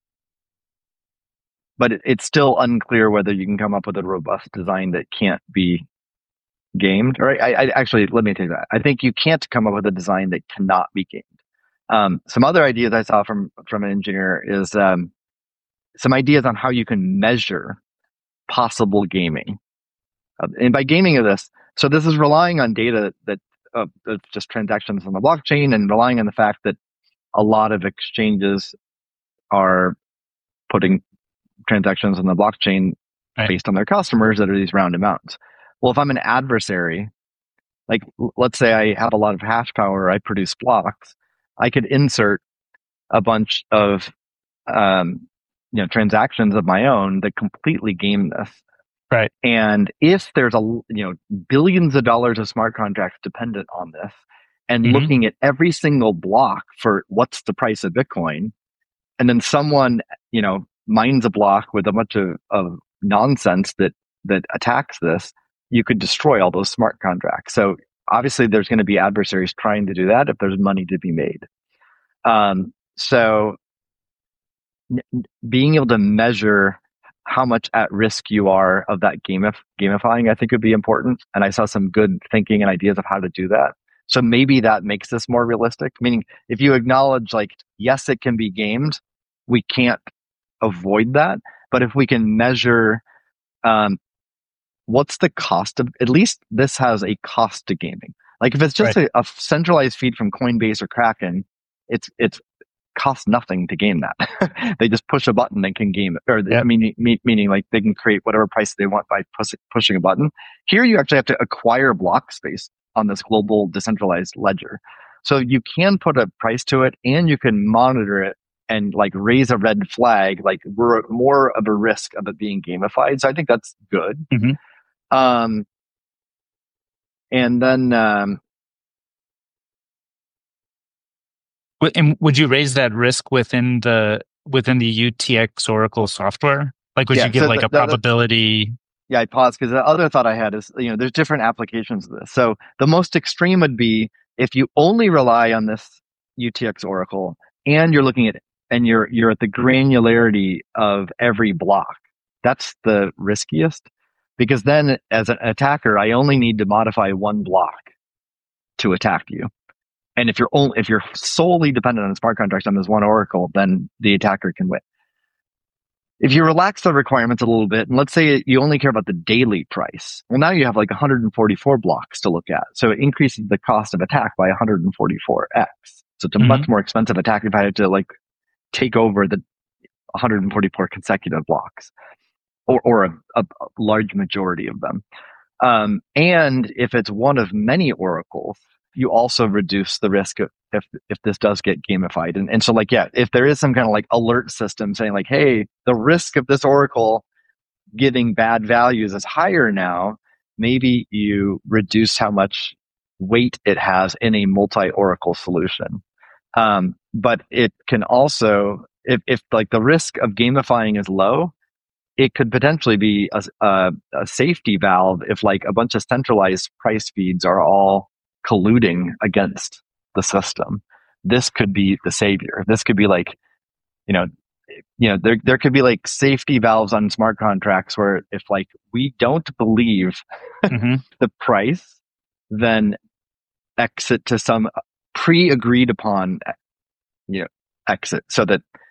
[SPEAKER 2] but it, it's still unclear whether you can come up with a robust design that can't be gamed. Or I, I actually, let me take that. I think you can't come up with a design that cannot be gamed. Um, some other ideas I saw from from an engineer is um, some ideas on how you can measure possible gaming. Uh, and by gaming of this, so this is relying on data that uh, of just transactions on the blockchain, and relying on the fact that a lot of exchanges are putting transactions on the blockchain
[SPEAKER 1] Right.
[SPEAKER 2] based on their customers that are these round amounts. Well, if I'm an adversary, like let's say I have a lot of hash power, I produce blocks, I could insert a bunch of um, you know transactions of my own that completely game this.
[SPEAKER 1] Right.
[SPEAKER 2] And if there's a you know billions of dollars of smart contracts dependent on this, and
[SPEAKER 1] Mhm.
[SPEAKER 2] looking at every single block for what's the price of Bitcoin, and then someone you know mines a block with a bunch of, of nonsense that that attacks this, you could destroy all those smart contracts. So obviously there's going to be adversaries trying to do that if there's money to be made. Um, so n- being able to measure how much at risk you are of that gamif- gamifying, I think would be important. And I saw some good thinking and ideas of how to do that. So maybe that makes this more realistic. Meaning, if you acknowledge, like, yes, it can be gamed, we can't avoid that. But if we can measure um, what's the cost of, at least this has a cost to gaming. Like if it's just
[SPEAKER 1] Right.
[SPEAKER 2] a, a centralized feed from Coinbase or Kraken, it's it's costs nothing to game that. They just push a button and can game it. Or
[SPEAKER 1] Yep.
[SPEAKER 2] I mean, me, meaning like they can create whatever price they want by push, pushing a button. Here, you actually have to acquire block space on this global decentralized ledger. So you can put a price to it, and you can monitor it and like raise a red flag, like we're more of a risk of it being gamified. So I think that's good.
[SPEAKER 1] Mhm.
[SPEAKER 2] Um, and then um,
[SPEAKER 1] W- And would you raise that risk within the within the U T X Oracle software? Like, would
[SPEAKER 2] yeah,
[SPEAKER 1] you give
[SPEAKER 2] so
[SPEAKER 1] like
[SPEAKER 2] the,
[SPEAKER 1] a
[SPEAKER 2] the, the,
[SPEAKER 1] probability?
[SPEAKER 2] yeah, I paused because the other thought I had is, you know, there's different applications of this. So the most extreme would be if you only rely on this U T X Oracle, and you're looking at, and you're you're at the granularity of every block. That's the riskiest, because then as an attacker, I only need to modify one block to attack you. And if you're only if you're solely dependent on smart contracts on this one oracle, then the attacker can win. If you relax the requirements a little bit, and let's say you only care about the daily price, well, now you have like one hundred forty-four blocks to look at. So it increases the cost of attack by one hundred forty-four x. So it's a
[SPEAKER 1] Mhm.
[SPEAKER 2] much more expensive attack if I had to like take over the one hundred forty-four consecutive blocks, or or a, a large majority of them. Um, and if it's one of many oracles, you also reduce the risk of if if this does get gamified. And and so like, yeah, if there is some kind of like alert system saying like, hey, the risk of this oracle getting bad values is higher now, maybe you reduce how much weight it has in a multi-oracle solution. Um, but it can also, if if like the risk of gamifying is low, it could potentially be a, a, a safety valve if like a bunch of centralized price feeds are all colluding against the system. This could be the savior. This could be like, you know, you know, there there could be like safety valves on smart contracts where if like we don't believe
[SPEAKER 1] Mhm.
[SPEAKER 2] the price, then exit to some pre-agreed upon, you know, exit, so that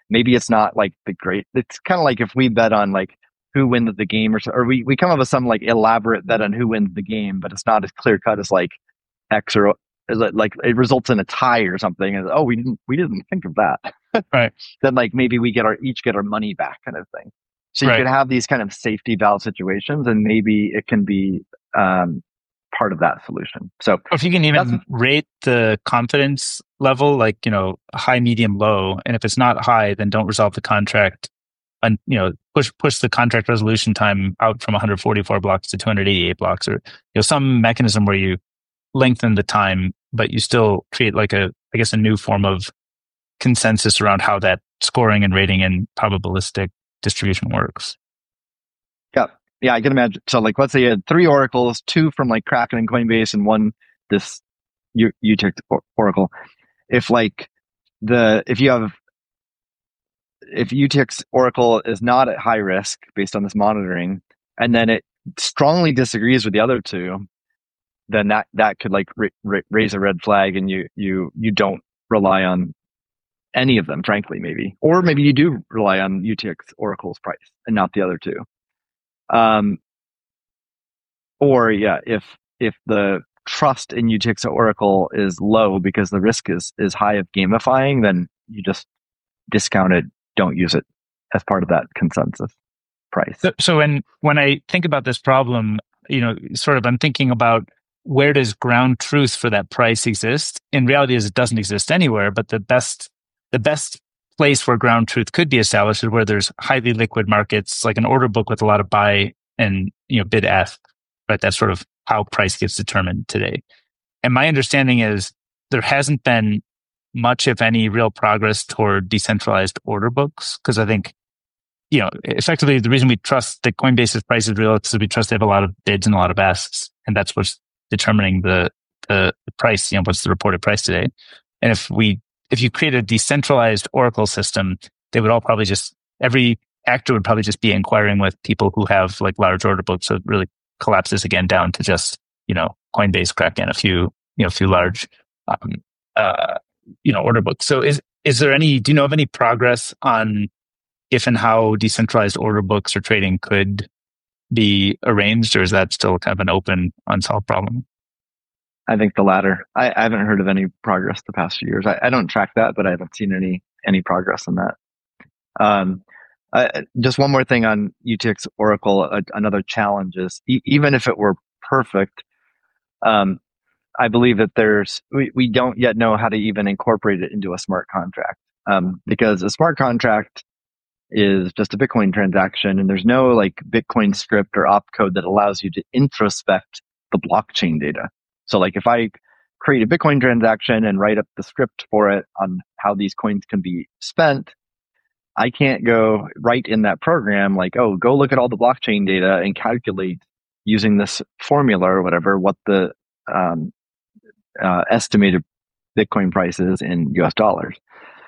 [SPEAKER 2] maybe it's not like the great, it's kind of like if we bet on like who wins the game or so, or we, we come up with some like elaborate bet on who wins the game, but it's not as clear cut as like X or is it like it results in a tie or something. And oh, we didn't, we didn't think of that.
[SPEAKER 1] Right.
[SPEAKER 2] Then like maybe we get our, each get our money back kind of thing. So you
[SPEAKER 1] Right.
[SPEAKER 2] could have these kind of safety valve situations, and maybe it can be um, part of that solution. So
[SPEAKER 1] Or if you can even rate the confidence level, like, you know, high, medium, low, and if it's not high, then don't resolve the contract, and, you know, push push the contract resolution time out from one hundred forty-four blocks to two hundred eighty-eight blocks, or, you know, some mechanism where you lengthen the time, but you still create like a, I guess, a new form of consensus around how that scoring and rating and probabilistic distribution works.
[SPEAKER 2] Yeah. Yeah, I can imagine. So like, let's say you had three oracles, two from like Kraken and Coinbase and one, this U- UTIX oracle. If like the, if you have, if U T X oracle is not at high risk based on this monitoring, and then it strongly disagrees with the other two, then that, that could like ra- ra- raise a red flag, and you, you, you don't rely on any of them, frankly, maybe. Or maybe you do rely on U T X oracle's price and not the other two. Um, or yeah, if, if the trust in U T X oracle is low because the risk is, is high of gamifying, then you just discount it, don't use it as part of that consensus price.
[SPEAKER 1] So, so when, when I think about this problem, you know, sort of, I'm thinking about where does ground truth for that price exist? In reality, is it doesn't exist anywhere, but the best, the best place where ground truth could be established is where there's highly liquid markets, like an order book with a lot of buy and, you know, bid ask, right? That's sort of how price gets determined today. And my understanding is there hasn't been much, if any, real progress toward decentralized order books. Because I think, you know, effectively the reason we trust that Coinbase's price is real is because we trust they have a lot of bids and a lot of asks. And that's what's determining the, the, the price, you know, what's the reported price today. And if we, if you create a decentralized Oracle system, they would all probably just, every actor would probably just be inquiring with people who have like large order books. So it really collapses again down to just, you know, Coinbase, Kraken, a few, you know, a few large, um, uh, you know, order books. So is, is there any, do you know of any progress on if and how decentralized order books or trading could be arranged, or is that still kind of an open, unsolved problem?
[SPEAKER 2] I think the latter. I, I haven't heard of any progress the past few years. I, I don't track that, but I haven't seen any any progress in that. Um, uh, just one more thing on U T X Oracle. Uh, another challenge is e- even if it were perfect, um, I believe that there's we, we don't yet know how to even incorporate it into a smart contract, um, because a smart contract is just a Bitcoin transaction, and there's no like Bitcoin script or opcode that allows you to introspect the blockchain data. So like if I create a Bitcoin transaction and write up the script for it on how these coins can be spent, I can't go write in that program like, oh, go look at all the blockchain data and calculate using this formula or whatever what the um, uh, estimated Bitcoin price is in U S dollars.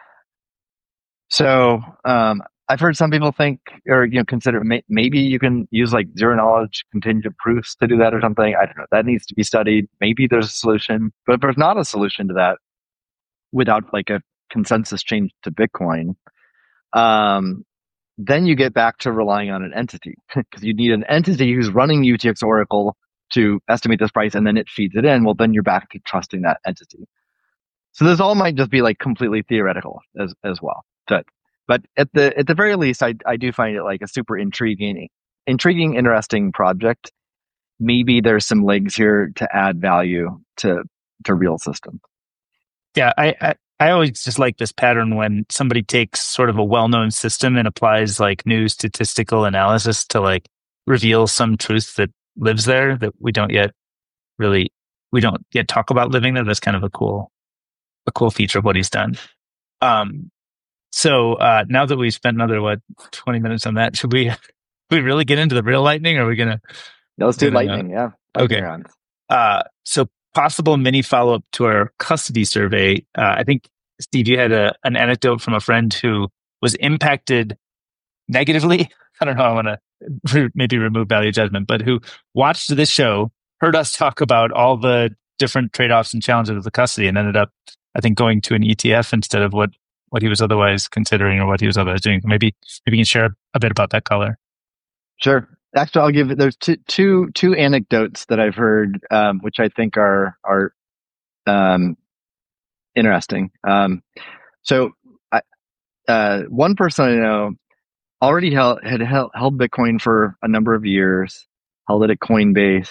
[SPEAKER 2] So um, I've heard some people think, or you know, consider may- maybe you can use like zero knowledge contingent proofs to do that or something. I don't know. That needs to be studied. Maybe there's a solution, but if there's not a solution to that, without like a consensus change to Bitcoin, um, then you get back to relying on an entity because you need an entity who's running U T X Oracle to estimate this price, and then it feeds it in. Well, then you're back to trusting that entity. So this all might just be like completely theoretical as as well. But but at the at the very least, I I do find it like a super intriguing, intriguing, interesting project. Maybe there's some legs here to add value to to real systems.
[SPEAKER 1] Yeah, I, I I always just like this pattern when somebody takes sort of a well-known system and applies like new statistical analysis to like reveal some truth that lives there that we don't yet really we don't yet talk about living there. That's kind of a cool a cool feature of what he's done. Um, so uh, now that we've spent another what twenty minutes on that, should we should we really get into the real lightning? Or are we gonna?
[SPEAKER 2] No, let's do lightning. Yeah. Lightning
[SPEAKER 1] Okay.
[SPEAKER 2] round.
[SPEAKER 1] Uh, so possible mini follow up to our custody survey. Uh, I think Steve, you had a, an anecdote from a friend who was impacted negatively. I don't know. I want to re- maybe remove value judgment, but who watched this show, heard us talk about all the different trade offs and challenges of the custody, and ended up, I think, going to an E T F instead of what what he was otherwise considering or what he was otherwise doing. Maybe maybe you can share a bit about that color.
[SPEAKER 2] Sure. Actually, I'll give it. There's two two two anecdotes that I've heard, um, which I think are are um, interesting. Um, so, I, uh, one person I know already held, had held, held Bitcoin for a number of years, held it at Coinbase,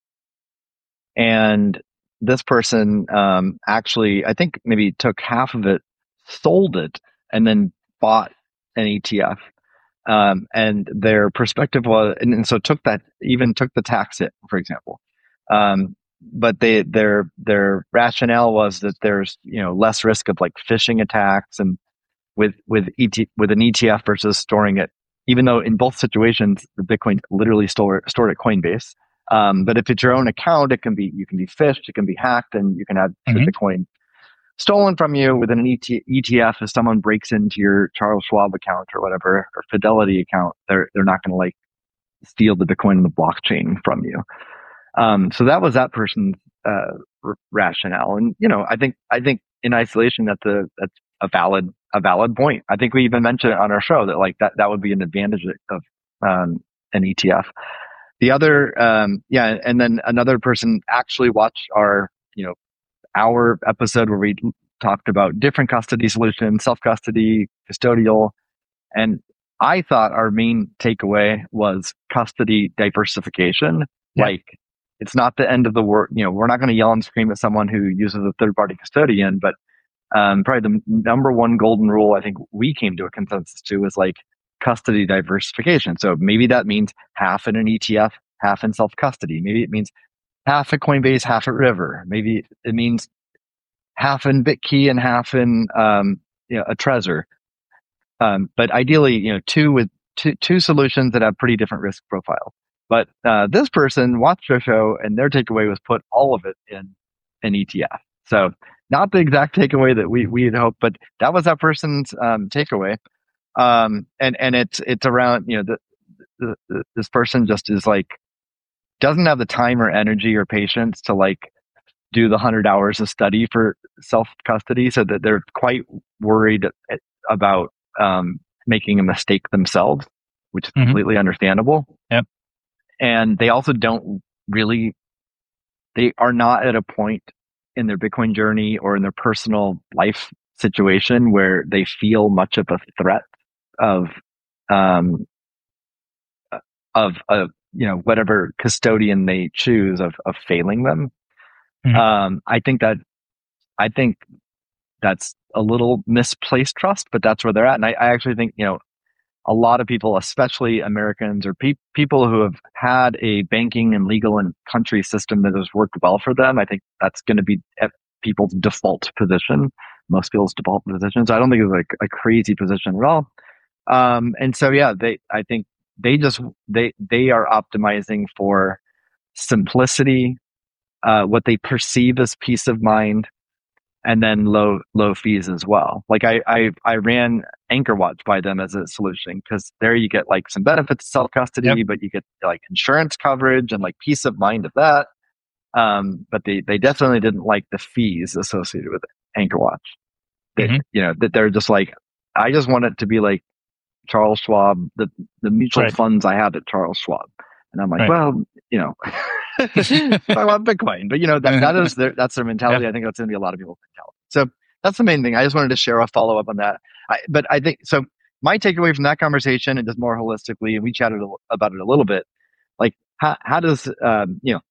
[SPEAKER 2] and this person um, actually, I think, maybe took half of it, sold it, and then bought an E T F. Um, and their perspective was, and, and so took that, even took the tax hit, for example. Um, but they, their, their rationale was that there's, you know, less risk of like phishing attacks, and with, with E T, with an E T F versus storing it, even though in both situations, the Bitcoin literally stored, stored at Coinbase. Um, but if it's your own account, it can be, you can be phished, it can be hacked, and you can have mm-hmm. the Bitcoin stolen from you. With an E T F, if someone breaks into your Charles Schwab account or whatever, or Fidelity account, they're they're not going to like steal the Bitcoin in the blockchain from you. Um, so that was that person's uh, r- rationale, and you know, I think I think in isolation that's a that's a valid a valid point. I think we even mentioned it on our show that like that that would be an advantage of um, an E T F. The other, um, yeah, and then another person actually watched our you know. our episode where we talked about different custody solutions, self-custody, custodial. And I thought our main takeaway was custody diversification. Yeah. Like, it's not the end of the world. You know, we're not going to yell and scream at someone who uses a third-party custodian, but um, probably the number one golden rule I think we came to a consensus to is like custody diversification. So maybe that means half in an E T F, half in self-custody. Maybe it means half at Coinbase, half at River. Maybe it means half in BitKey and half in um, you know, a Trezor. Um, but ideally, you know, two with two, two solutions that have pretty different risk profiles. But uh, this person watched our show, and their takeaway was put all of it in an E T F. So not the exact takeaway that we we had hoped, but that was that person's um, takeaway. Um, and and it's it's around you know the, the, the this person just is like doesn't have the time or energy or patience to like do the hundred hours of study for self custody, so that they're quite worried about um, making a mistake themselves, which is mm-hmm. completely understandable.
[SPEAKER 1] Yep.
[SPEAKER 2] And they also don't really, they are not at a point in their Bitcoin journey or in their personal life situation where they feel much of a threat of, um, of, of, you know, whatever custodian they choose of, of failing them. Mm-hmm. Um, I think that, I think that's a little misplaced trust, but that's where they're at. And I, I actually think, you know, a lot of people, especially Americans or pe- people who have had a banking and legal and country system that has worked well for them, I think that's going to be at people's default position, most people's default position. So I don't think it's like a crazy position at all. Um, and so, yeah, they, I think they just, they, they are optimizing for simplicity, uh, what they perceive as peace of mind, and then low low fees as well. Like I I, I ran AnchorWatch by them as a solution, because there you get like some benefits of self custody, yep. but you get like insurance coverage and like peace of mind of that. Um, but they they definitely didn't like the fees associated with AnchorWatch. They, mm-hmm. You know, that they're just like, I just want it to be like Charles Schwab, the the mutual right. funds I have at Charles Schwab. And I'm like, right. well, you know, I want Bitcoin, but you know, that, that is their, that's their mentality. Yeah. I think that's going to be a lot of people's mentality. So that's the main thing. I just wanted to share a follow up on that. I, but I think, so my takeaway from that conversation, and just more holistically, and we chatted about it a little bit, like how, how does, um, you know,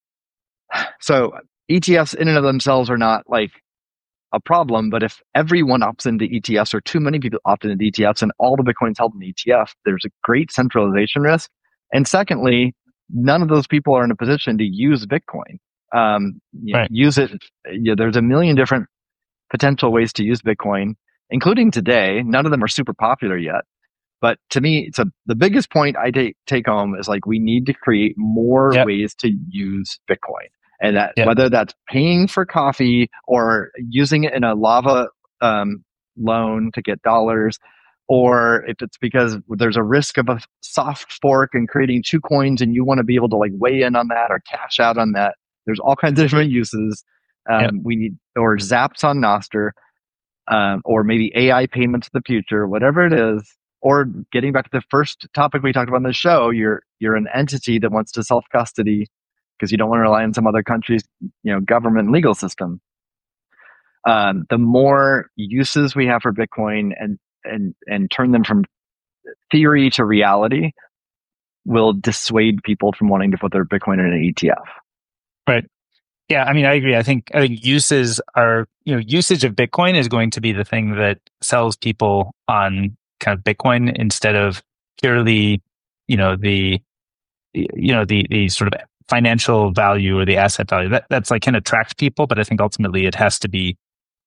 [SPEAKER 2] so E T Fs in and of themselves are not like a problem, but if everyone opts into E T Fs or too many people opt into E T Fs and all the Bitcoin's held in E T F, there's a great centralization risk. And secondly, none of those people are in a position to use Bitcoin. Um, you right. know, use it. You know, there's a million different potential ways to use Bitcoin, including today. None of them are super popular yet. But to me, it's a, the biggest point I take, take home is like, we need to create more yep. ways to use Bitcoin. And that yep. whether that's paying for coffee or using it in a lava um, loan to get dollars, or if it's because there's a risk of a soft fork and creating two coins and you want to be able to like weigh in on that or cash out on that. There's all kinds of different uses. Um, yep. We need, or Zaps on Nostr. um, or maybe A I payments of the future, whatever it is, or getting back to the first topic we talked about on the show, you're you're an entity that wants to self custody because you don't want to rely on some other country's you know government legal system. Um, the more uses we have for Bitcoin and and and turn them from theory to reality will dissuade people from wanting to put their Bitcoin in an E T F.
[SPEAKER 1] Right. Yeah, I mean, I agree. I think I think uses are, you know, usage of Bitcoin is going to be the thing that sells people on kind of Bitcoin instead of purely, you know, the, you know, the the sort of financial value or the asset value. That that's like can attract people, but I think ultimately it has to be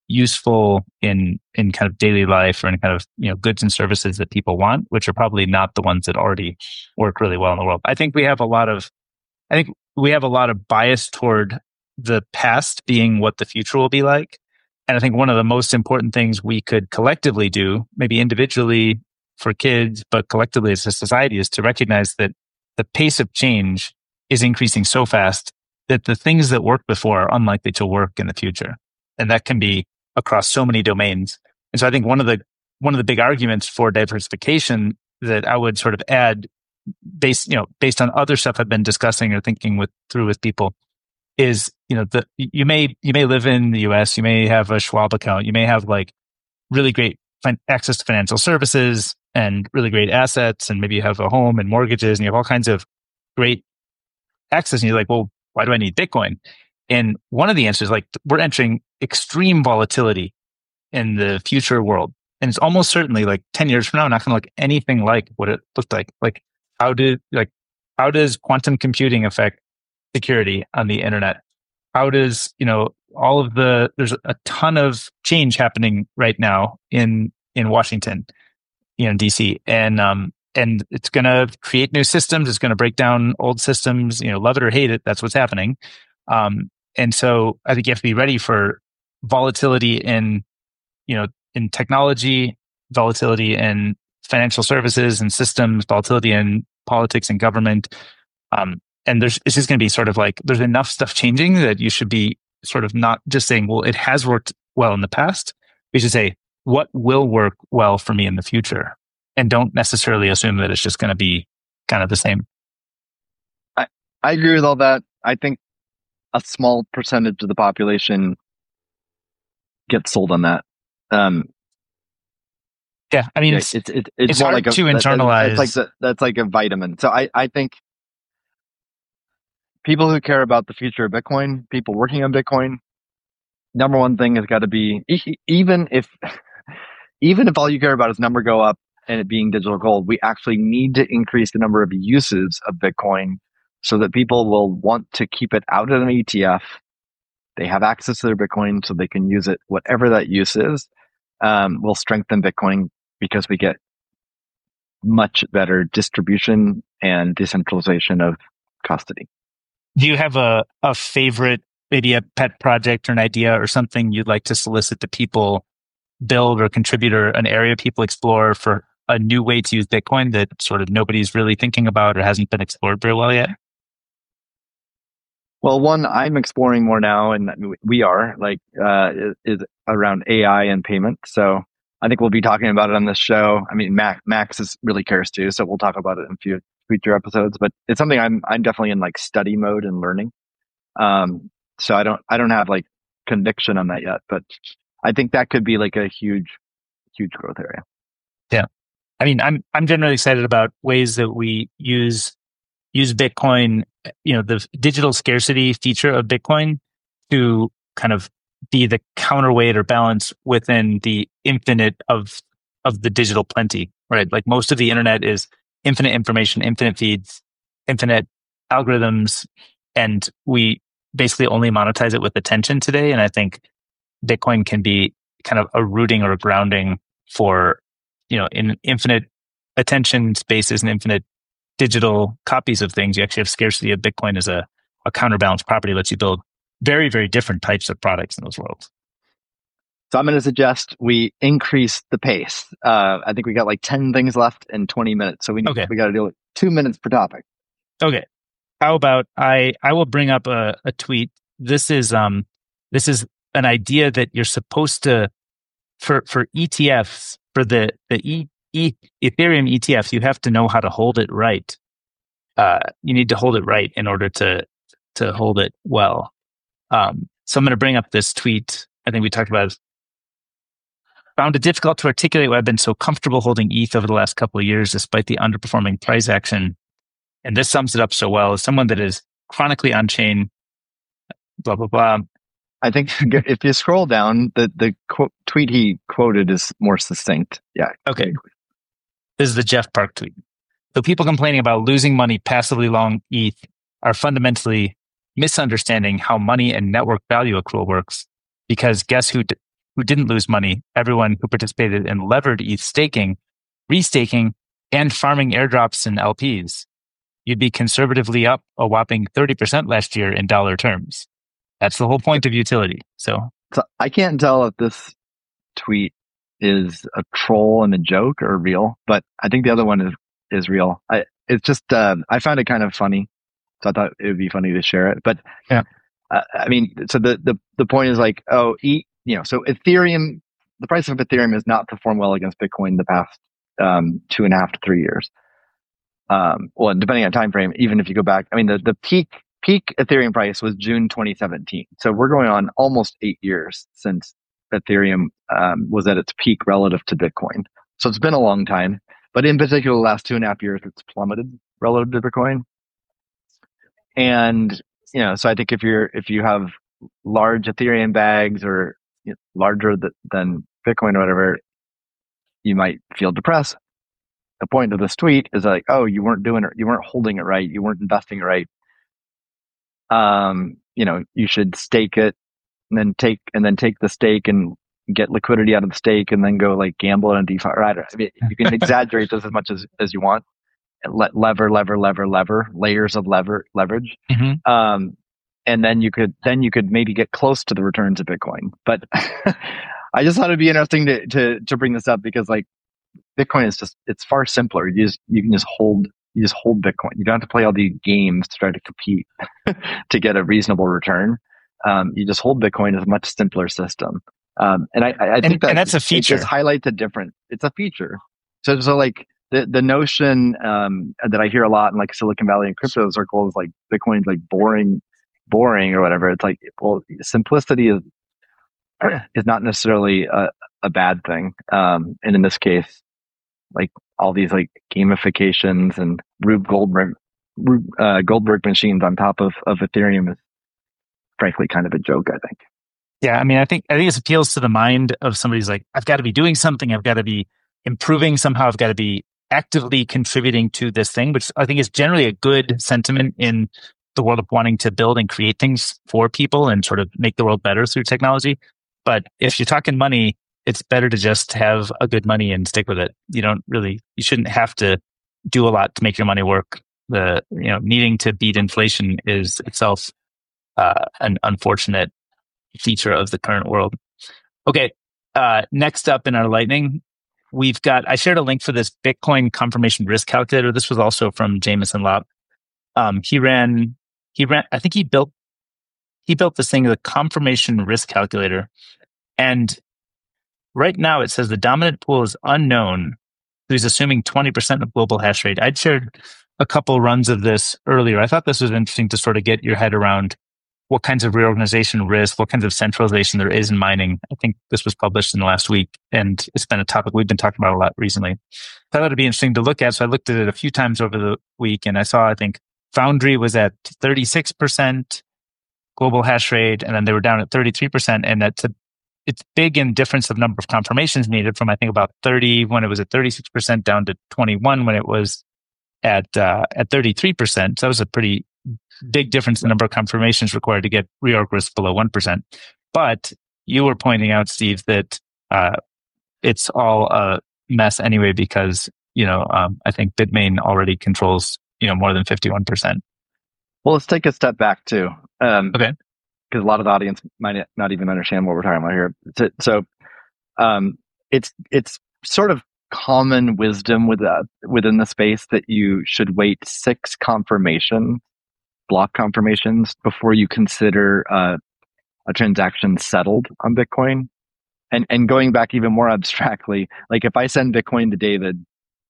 [SPEAKER 1] useful in in kind of daily life or in kind of, you know, goods and services that people want, which are probably not the ones that already work really well in the world. I think we have a lot of I think we have a lot of bias toward the past being what the future will be like. And I think one of the most important things we could collectively do, maybe individually for kids, but collectively as a society, is to recognize that the pace of change is increasing so fast that the things that worked before are unlikely to work in the future. And that can be across so many domains. And so I think one of the one of the big arguments for diversification that I would sort of add based, you know, based on other stuff I've been discussing or thinking with through with people is, you know, the you may you may live in the U S, you may have a Schwab account, you may have like really great fin- access to financial services and really great assets, and maybe you have a home and mortgages, and you have all kinds of great access. And you're like, well, why do I need Bitcoin? And one of the answers, like, we're entering extreme volatility in the future world, and it's almost certainly like ten years from now not going to look anything like what it looked like. Like, how did like how does quantum computing affect security on the internet? How does, you know, all of the, there's a ton of change happening right now in, in Washington, you know, in D C. And, um, and it's going to create new systems. It's going to break down old systems, you know, love it or hate it. That's what's happening. Um, and so I think you have to be ready for volatility in, you know, in technology, volatility in financial services and systems, volatility in politics and government. Um, and there's, it's just going to be sort of like, there's enough stuff changing that you should be sort of not just saying, well, it has worked well in the past. We should say, what will work well for me in the future? And don't necessarily assume that it's just going to be kind of the same.
[SPEAKER 2] I, I agree with all that. I think a small percentage of the population gets sold on that. Um,
[SPEAKER 1] yeah, I mean,
[SPEAKER 2] yeah,
[SPEAKER 1] it's,
[SPEAKER 2] it's, it's, it's,
[SPEAKER 1] it's
[SPEAKER 2] more
[SPEAKER 1] hard
[SPEAKER 2] like a,
[SPEAKER 1] to
[SPEAKER 2] that,
[SPEAKER 1] internalize.
[SPEAKER 2] that's like, the, that's like a vitamin. So I, I think people who care about the future of Bitcoin, people working on Bitcoin, number one thing has got to be, even if, even if all you care about is number go up and it being digital gold, we actually need to increase the number of uses of Bitcoin so that people will want to keep it out of an E T F. They have access to their Bitcoin so they can use it, whatever that use is. Um, will strengthen Bitcoin because we get much better distribution and decentralization of custody.
[SPEAKER 1] Do you have a, a favorite, maybe a pet project or an idea or something you'd like to solicit the people build or contribute, or an area people explore for a new way to use Bitcoin that sort of nobody's really thinking about or hasn't been explored very well yet?
[SPEAKER 2] Well, one I'm exploring more now, and we are, like, uh, is, is around A I and payment. So I think we'll be talking about it on this show. I mean, Max, Max is really cares too, so we'll talk about it in few, future episodes. But it's something I'm I'm definitely in like study mode and learning. Um, so I don't I don't have like conviction on that yet, but I think that could be like a huge, huge growth area.
[SPEAKER 1] Yeah, I mean, I'm I'm generally excited about ways that we use use Bitcoin, you know, the digital scarcity feature of Bitcoin to kind of be the counterweight or balance within the infinite of of the digital plenty, right? Like most of the internet is infinite information, infinite feeds, infinite algorithms, and we basically only monetize it with attention today. And I think Bitcoin can be kind of a rooting or a grounding for, you know, in infinite attention spaces and infinite digital copies of things. You actually have scarcity of Bitcoin as a, a counterbalance property, lets you build very, very different types of products in those worlds.
[SPEAKER 2] So I'm going to suggest we increase the pace. Uh, I think we got like ten things left in twenty minutes. So we need,
[SPEAKER 1] okay.
[SPEAKER 2] we got to do it two minutes per topic.
[SPEAKER 1] Okay. How about I, I will bring up a, a tweet. This is, um, this is an idea that you're supposed to for for E T Fs, for the the e, e, Ethereum E T Fs, you have to know how to hold it right. Uh, you need to hold it right in order to to hold it well. Um, so I'm going to bring up this tweet. I think we talked about it. Found it difficult to articulate why I've been so comfortable holding E T H over the last couple of years, despite the underperforming price action. And this sums it up so well. As someone that is chronically on chain, blah blah blah.
[SPEAKER 2] I think if you scroll down, the the quote, tweet he quoted is more succinct. Yeah.
[SPEAKER 1] Okay. This is the Jeff Park tweet. So people complaining about losing money passively long E T H are fundamentally misunderstanding how money and network value accrual works. Because guess who d- who didn't lose money? Everyone who participated in levered E T H staking, restaking, and farming airdrops and L Ps. You'd be conservatively up a whopping thirty percent last year in dollar terms. That's the whole point of utility. So,
[SPEAKER 2] so I can't tell if this tweet is a troll and a joke or real, but I think the other one is, is real. I, it's just, uh, I found it kind of funny. So I thought it would be funny to share it. But yeah, uh, I mean, so the, the, the point is like, oh, e, you know, so Ethereum, the price of Ethereum has not performed well against Bitcoin the past um, two and a half to three years. Um, well, depending on time frame, even if you go back, I mean, the, the peak peak Ethereum price was June twenty seventeen. So we're going on almost eight years since Ethereum um, was at its peak relative to Bitcoin. So it's been a long time, but in particular, the last two and a half years, it's plummeted relative to Bitcoin. And, you know, so I think if you're, if you have large Ethereum bags or you know, larger th- than Bitcoin or whatever, you might feel depressed. The point of this tweet is like, oh, you weren't doing it, you weren't holding it right, you weren't investing it right. Um, you know, you should stake it and then take and then take the stake and get liquidity out of the stake and then go like gamble on DeFi. Right? I mean, you can exaggerate this as much as, as you want. Let lever, lever, lever, lever, layers of lever leverage. Mm-hmm. Um, and then you could then you could maybe get close to the returns of Bitcoin. But I just thought it'd be interesting to to to bring this up because like Bitcoin is just it's far simpler. You just you can just hold you just hold Bitcoin. You don't have to play all these games to try to compete to get a reasonable return. Um, you just hold Bitcoin is a much simpler system. Um, and I, I think
[SPEAKER 1] and,
[SPEAKER 2] that
[SPEAKER 1] and that's a feature.
[SPEAKER 2] It just highlights a different. It's a feature. So so like the the notion um, that I hear a lot in like Silicon Valley and crypto circles, like Bitcoin's like boring, boring or whatever. It's like well, simplicity is is not necessarily a, a bad thing. Um, and in this case, like all these like gamifications and Rube Goldberg, Rube, uh, Goldberg machines on top of, of Ethereum is frankly kind of a joke, I think.
[SPEAKER 1] Yeah. I mean, I think, I think this appeals to the mind of somebody who's like, I've got to be doing something. I've got to be improving somehow. I've got to be actively contributing to this thing, which I think is generally a good sentiment in the world of wanting to build and create things for people and sort of make the world better through technology. But if you're talking money, it's better to just have a good money and stick with it. You don't really, you shouldn't have to do a lot to make your money work. The, you know, needing to beat inflation is itself uh, an unfortunate feature of the current world. Okay. Uh, next up in our lightning, we've got, I shared a link for this Bitcoin confirmation risk calculator. This was also from Jameson Lopp. Um, he ran, he ran, I think he built, he built this thing, the confirmation risk calculator. And right now, it says the dominant pool is unknown. So he's assuming twenty percent of global hash rate. I'd shared a couple runs of this earlier. I thought this was interesting to sort of get your head around what kinds of reorganization risk, what kinds of centralization there is in mining. I think this was published in the last week, and it's been a topic we've been talking about a lot recently. I thought it'd be interesting to look at. So I looked at it a few times over the week, and I saw, I think, Foundry was at thirty-six percent global hash rate, and then they were down at thirty-three percent, and that's a it's big in difference of number of confirmations needed from, I think, about thirty when it was at thirty-six percent down to twenty-one when it was at uh, at thirty-three percent. So that was a pretty big difference in the number of confirmations required to get reorg risk below one percent. But you were pointing out, Steve, that uh, it's all a mess anyway because, you know, um, I think Bitmain already controls, you know, more than fifty-one percent.
[SPEAKER 2] Well, let's take a step back too. Um,
[SPEAKER 1] okay.
[SPEAKER 2] Because a lot of the audience might not even understand what we're talking about here. So, so um, it's it's sort of common wisdom with that, within the space that you should wait six confirmation, block confirmations before you consider uh, a transaction settled on Bitcoin. and, and going back even more abstractly, like if I send Bitcoin to David,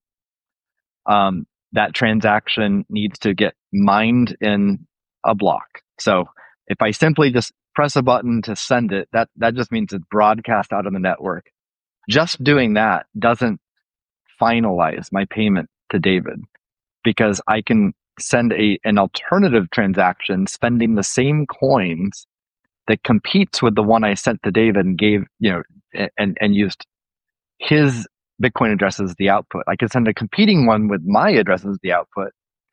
[SPEAKER 2] um, that transaction needs to get mined in a block. So if I simply just press a button to send it, that, that just means it's broadcast out on the network. Just doing that doesn't finalize my payment to David, because I can send a an alternative transaction spending the same coins that competes with the one I sent to David and gave, you know, and, and used his Bitcoin address as the output. I could send a competing one with my address as the output.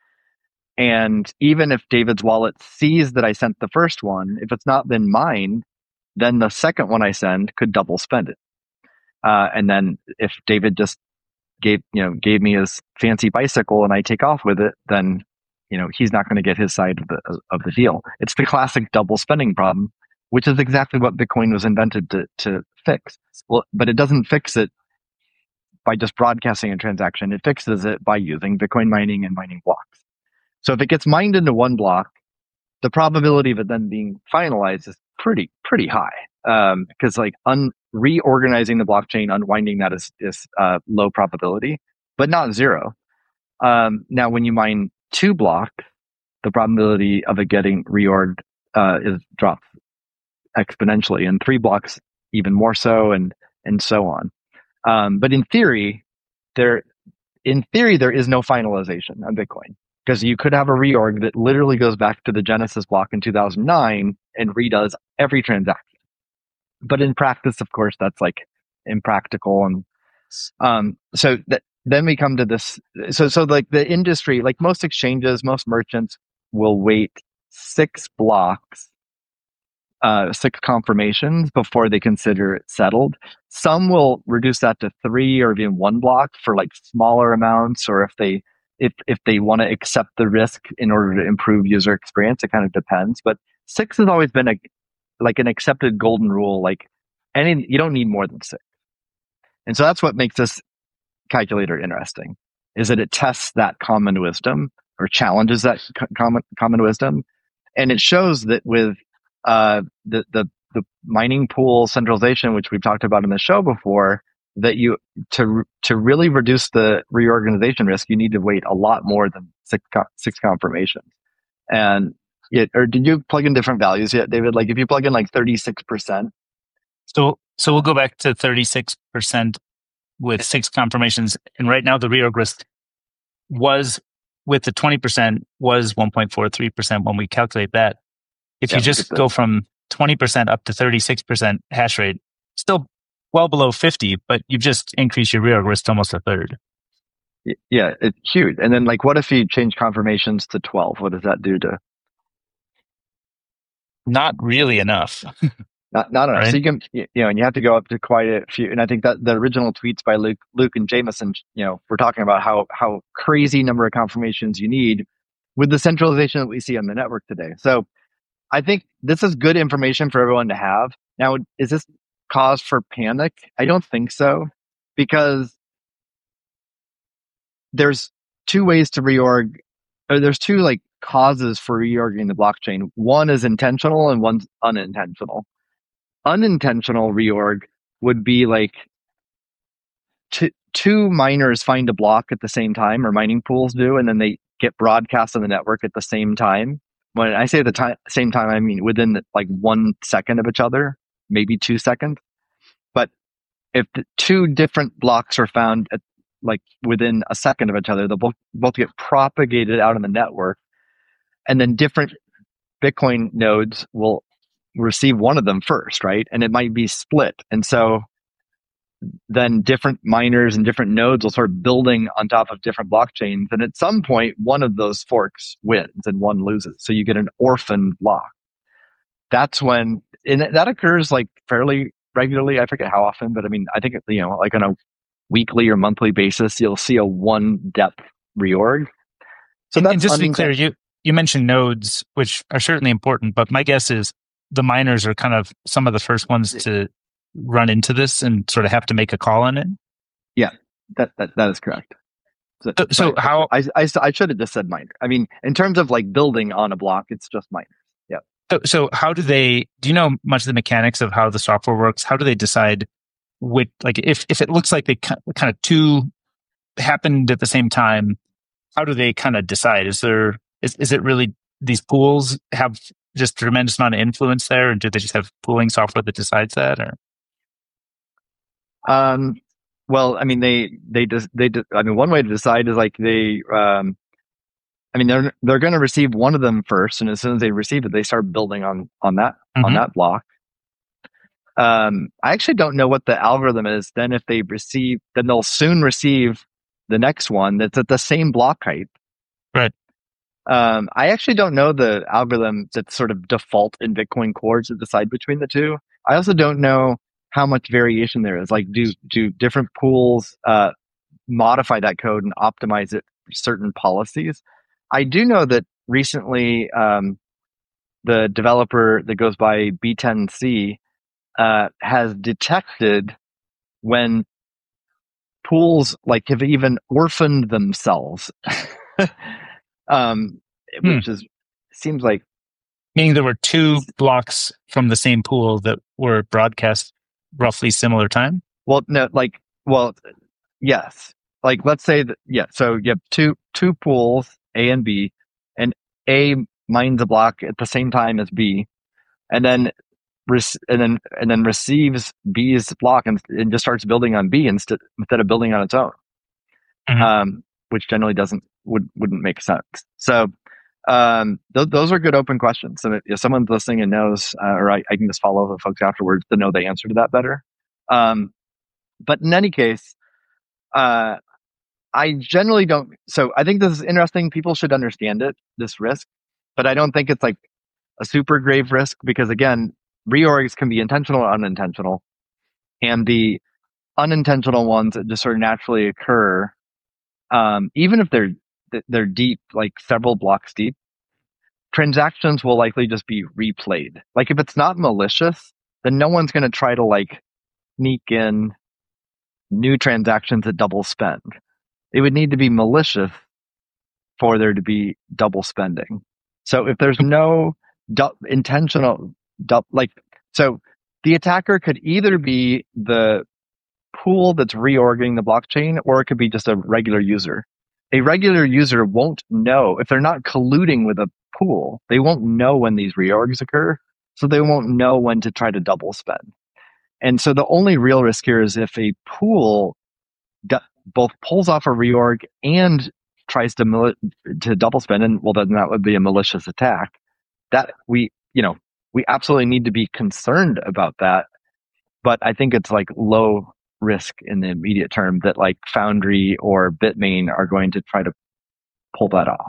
[SPEAKER 2] And even if David's wallet sees that I sent the first one, if it's not been mined, then the second one I send could double spend it. Uh, and then if David just gave, you know, gave me his fancy bicycle and I take off with it, then, you know, he's not going to get his side of the, of the deal. It's the classic double spending problem, which is exactly what Bitcoin was invented to, to fix. Well, but it doesn't fix it by just broadcasting a transaction. It fixes it by using Bitcoin mining and mining blocks. So if it gets mined into one block, the probability of it then being finalized is pretty, pretty high. Um, because like un- reorganizing the blockchain, unwinding that is, is uh, low probability, but not zero. Um, now, when you mine two blocks, the probability of it getting reorged uh, is dropped exponentially, and three blocks even more so, and and so on. Um, but in theory, there, in theory, there is no finalization on Bitcoin, because you could have a reorg that literally goes back to the Genesis block in two thousand nine and redoes every transaction. But in practice, of course, that's like impractical. And um, so that, then we come to this. So, so like the industry, like most exchanges, most merchants will wait six blocks, uh, six confirmations before they consider it settled. Some will reduce that to three or even one block for like smaller amounts, or if they if if they want to accept the risk in order to improve user experience. It kind of depends. But six has always been a like an accepted golden rule. Like any, you don't need more than six. And so that's what makes this calculator interesting, is that it tests that common wisdom, or challenges that co- common common wisdom, and it shows that with uh, the the the mining pool centralization, which we've talked about in the show before, that you to to really reduce the reorganization risk, you need to wait a lot more than six six confirmations. And it, or did you plug in different values yet, David? Like if you plug in like thirty-six percent.
[SPEAKER 1] So so we'll go back to thirty-six percent with six confirmations, and right now the reorg risk was, with the twenty percent, was one point four three percent when we calculate that. If
[SPEAKER 2] Yeah,
[SPEAKER 1] you just go from twenty percent up to thirty-six percent hash rate, still well below fifty, but you've just increased your reorg risk to almost a third.
[SPEAKER 2] Yeah, it's huge. And then like, what if you change confirmations to twelve? What does that do to?
[SPEAKER 1] Not really enough.
[SPEAKER 2] Not, not enough.
[SPEAKER 1] Right?
[SPEAKER 2] So you can, you know, and you have to go up to quite a few. And I think that the original tweets by Luke, Luke and Jameson, you know, we're talking about how, how crazy number of confirmations you need with the centralization that we see on the network today. So I think this is good information for everyone to have. Now, is this cause for panic? I don't think so, because there's two ways to reorg, or there's two like causes for reorging the blockchain. One is intentional and one's unintentional. Unintentional reorg would be like t- two miners find a block at the same time, or mining pools do, and then they get broadcast on the network at the same time. When I say the time, same time, I mean within the, like one second of each other, maybe two seconds. But if the two different blocks are found at like within a second of each other, they'll both, both get propagated out on the network, and then different Bitcoin nodes will receive one of them first, right? And it might be split. And so then different miners and different nodes will start building on top of different blockchains. And at some point, one of those forks wins and one loses. So you get an orphan block. That's when, and that occurs like fairly regularly. I forget how often, but I mean, I think, you know, like on a weekly or monthly basis, you'll see a one depth reorg.
[SPEAKER 1] So and, that's and just to be clear, you, you mentioned nodes, which are certainly important, but my guess is the miners are kind of some of the first ones to run into this and sort of have to make a call on it.
[SPEAKER 2] Yeah, that that, that is correct.
[SPEAKER 1] So, so, so how
[SPEAKER 2] I, I I should have just said miner. I mean, in terms of like building on a block, it's just miners. Yeah.
[SPEAKER 1] So, so how do they? Do you know much of the mechanics of how the software works? How do they decide with like if if it looks like they kind of two happened at the same time, how do they kind of decide? Is there is is it really these pools have just a tremendous amount of influence there, and do they just have pooling software that decides that? Or
[SPEAKER 2] um, well, I mean, they they just they I mean, one way to decide is like they um, I mean, they're they're going to receive one of them first, and as soon as they receive it, they start building on on that mm-hmm. on that block. Um, I actually don't know what the algorithm is. Then, if they receive, then they'll soon receive the next one that's at the same block height.
[SPEAKER 1] Right.
[SPEAKER 2] Um, I actually don't know the algorithm that's sort of default in Bitcoin Core to decide between the two. I also don't know how much variation there is. Like, do do different pools uh, modify that code and optimize it for certain policies? I do know that recently um, the developer that goes by B ten C uh, has detected when pools like have even orphaned themselves, um, hmm. which is seems like
[SPEAKER 1] meaning there were two blocks from the same pool that were broadcast roughly similar time.
[SPEAKER 2] Well, no, like well, yes, like let's say that yeah. So you have two two pools, A and B, and A mines a block at the same time as B, and then and then and then receives B's block and, and just starts building on B instead instead of building on its own, mm-hmm. um, which generally doesn't would wouldn't make sense. So um, th- those are good open questions. And if someone's listening and knows, uh, or I, I can just follow up with folks afterwards to know the answer to that better. Um, but in any case, uh, I generally don't. So I think this is interesting. People should understand it, this risk, but I don't think it's like a super grave risk because again, reorgs can be intentional or unintentional, and the unintentional ones that just sort of naturally occur, um, even if they're they're deep, like several blocks deep, transactions will likely just be replayed. Like if it's not malicious, then no one's going to try to like sneak in new transactions that double spend. It would need to be malicious for there to be double spending. So if there's no du- intentional du- like so the attacker could either be the pool that's reorging the blockchain, or it could be just a regular user. A regular user won't know if they're not colluding with a pool. They won't know when these reorgs occur, so they won't know when to try to double spend. And so the only real risk here is if a pool d- both pulls off a reorg and tries to mil- to double spend, and well, then that would be a malicious attack. That we, you know, we absolutely need to be concerned about that. But I think it's like low risk in the immediate term that like Foundry or Bitmain are going to try to pull that off.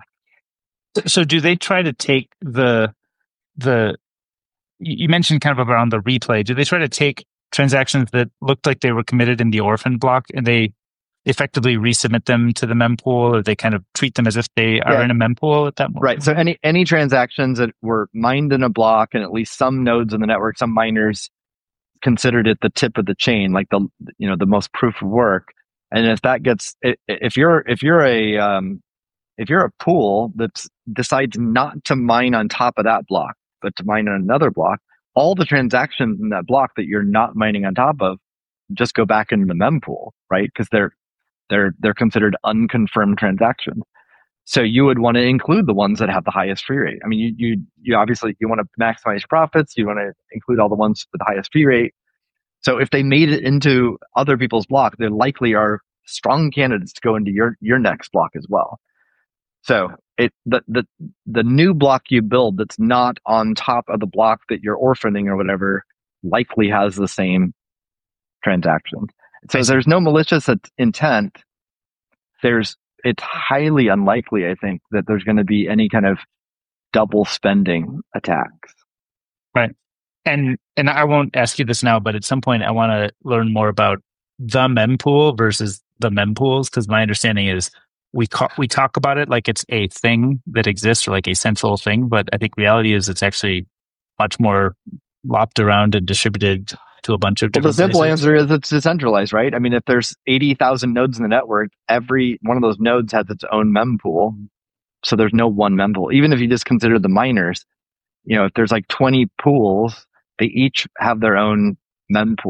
[SPEAKER 1] So do they try to take the the you mentioned kind of around the replay, do they try to take transactions that looked like they were committed in the orphan block and they effectively resubmit them to the mempool, or they kind of treat them as if they are yeah. in a mempool at that moment?
[SPEAKER 2] Right. So any any transactions that were mined in a block and at least some nodes in the network, some miners considered it the tip of the chain, like the you know the most proof of work. And if that gets if you're if you're a um, if you're a pool that decides not to mine on top of that block, but to mine on another block, all the transactions in that block that you're not mining on top of just go back into the mempool, right? Because they're they're they're considered unconfirmed transactions. So you would want to include the ones that have the highest fee rate. I mean, you you you obviously you want to maximize profits. You want to include all the ones with the highest fee rate. So if they made it into other people's block, they likely are strong candidates to go into your your next block as well. So it the the the new block you build that's not on top of the block that you're orphaning or whatever likely has the same transaction. So there's no malicious intent. There's it's highly unlikely, I think, that there's going to be any kind of double spending attacks.
[SPEAKER 1] Right. And and I won't ask you this now, but at some point I want to learn more about the mempool versus the mempools, because my understanding is we ca- we talk about it like it's a thing that exists or like a central thing, but I think reality is it's actually much more lopped around and distributed to a bunch of different
[SPEAKER 2] well, the simple
[SPEAKER 1] places.
[SPEAKER 2] answer is it's decentralized, right? I mean, if there's eighty thousand nodes in the network, every one of those nodes has its own mempool. So there's no one mempool. Even if you just consider the miners, you know, if there's like twenty pools, they each have their own mempool.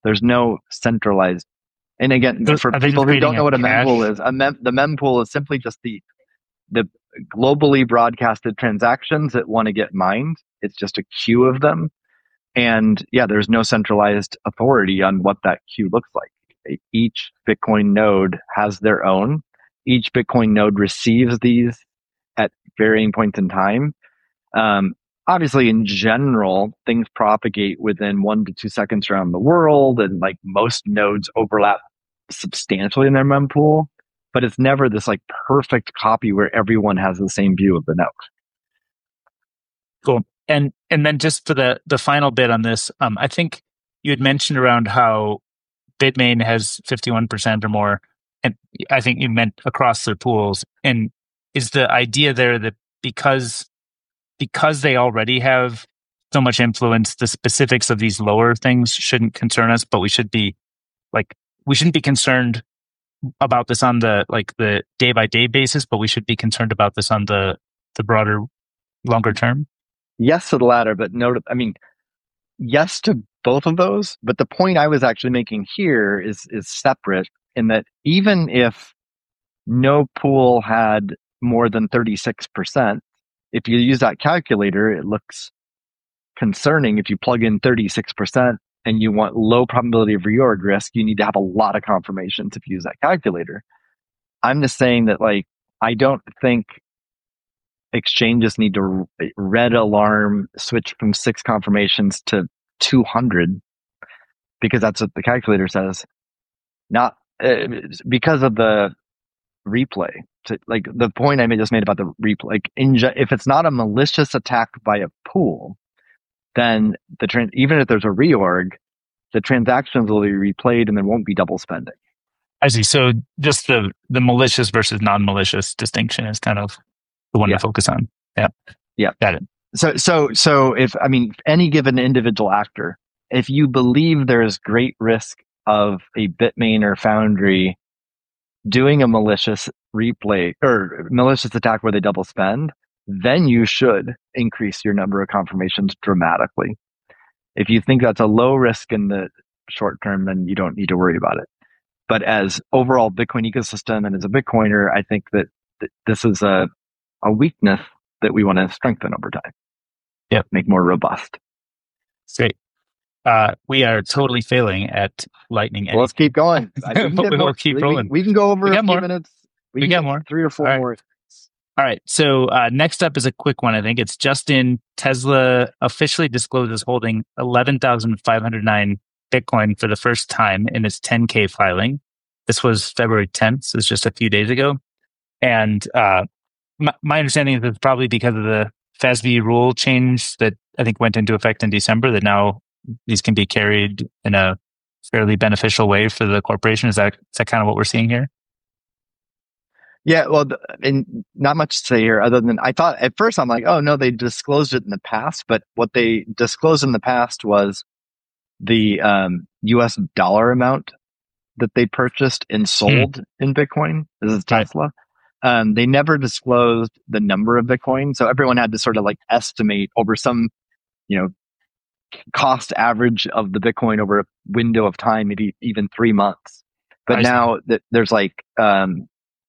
[SPEAKER 2] There's no centralized. And again,
[SPEAKER 1] So
[SPEAKER 2] for
[SPEAKER 1] are they
[SPEAKER 2] people
[SPEAKER 1] just
[SPEAKER 2] who don't
[SPEAKER 1] creating
[SPEAKER 2] know
[SPEAKER 1] a
[SPEAKER 2] what a mempool
[SPEAKER 1] cache?
[SPEAKER 2] is, a mem- the mempool is simply just the the globally broadcasted transactions that want to get mined. It's just a queue of them. And yeah, there's no centralized authority on what that queue looks like. Each Bitcoin node has their own. Each Bitcoin node receives these at varying points in time. Um, obviously, in general, things propagate within one to two seconds around the world, and like most nodes overlap substantially in their mempool. But it's never this like perfect copy where everyone has the same view of the node.
[SPEAKER 1] Cool. And and then just for the the final bit on this, um, I think you had mentioned around how Bitmain has fifty-one percent or more, and I think you meant across their pools. And is the idea there that because because they already have so much influence, the specifics of these lower things shouldn't concern us, but we should be like we shouldn't be concerned about this on the like the day by day basis, but we should be concerned about this on the the broader longer term?
[SPEAKER 2] Yes to the latter, but no, I mean, yes to both of those. But the point I was actually making here is is separate in that even if no pool had more than thirty-six percent, if you use that calculator, it looks concerning. If you plug in thirty-six percent and you want low probability of reorg risk, you need to have a lot of confirmations if you use that calculator. I'm just saying that, like, I don't think exchanges need to red alarm switch from six confirmations to two hundred because that's what the calculator says. Not uh, because of the replay. To, like the point I just made about the replay. Like, in, if it's not a malicious attack by a pool, then the trans- even if there's a reorg, the transactions will be replayed and there won't be double spending.
[SPEAKER 1] I see. So just the the malicious versus non-malicious distinction is kind of the one
[SPEAKER 2] Yeah.
[SPEAKER 1] to focus on. Yeah.
[SPEAKER 2] Yeah.
[SPEAKER 1] Got it.
[SPEAKER 2] So, so, so if, I mean, any given individual actor, if you believe there is great risk of a Bitmain or Foundry doing a malicious replay or malicious attack where they double spend, then you should increase your number of confirmations dramatically. If you think that's a low risk in the short term, then you don't need to worry about it. But as overall Bitcoin ecosystem and as a Bitcoiner, I think that th- this is a, a weakness that we want to strengthen over time.
[SPEAKER 1] Yep.
[SPEAKER 2] Make more robust.
[SPEAKER 1] Great. Uh, we are totally failing at lightning.
[SPEAKER 2] Well, let's keep going. I
[SPEAKER 1] but we will keep
[SPEAKER 2] we,
[SPEAKER 1] rolling.
[SPEAKER 2] We, we can go over
[SPEAKER 1] we
[SPEAKER 2] a few
[SPEAKER 1] more.
[SPEAKER 2] minutes.
[SPEAKER 1] We, we got more.
[SPEAKER 2] Three or four
[SPEAKER 1] All right.
[SPEAKER 2] more.
[SPEAKER 1] All right. So uh, next up is a quick one. I think it's Justin. Tesla officially discloses holding eleven thousand five hundred nine Bitcoin for the first time in its ten K filing. This was February tenth. So it's just a few days ago. And uh, my, my understanding is it's probably because of the F A S B rule change that I think went into effect in December, that now these can be carried in a fairly beneficial way for the corporation. Is that, is that kind of what we're seeing here?
[SPEAKER 2] Yeah, well, and not much to say here other than I thought at first I'm like, oh no, they disclosed it in the past, but what they disclosed in the past was the um, U S dollar amount that they purchased and sold mm. in Bitcoin. This is Tesla. Right. Um, they never disclosed the number of Bitcoin, so everyone had to sort of like estimate over some, you know, cost average of the Bitcoin over a window of time, maybe even three months. But I now that there's like um,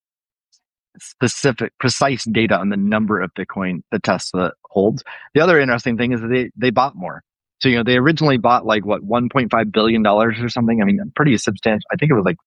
[SPEAKER 2] specific, precise data on the number of Bitcoin that Tesla holds. The other interesting thing is that they, they bought more. So, you know, they originally bought like what, one point five billion dollars or something. I mean, pretty substantial. I think it was like,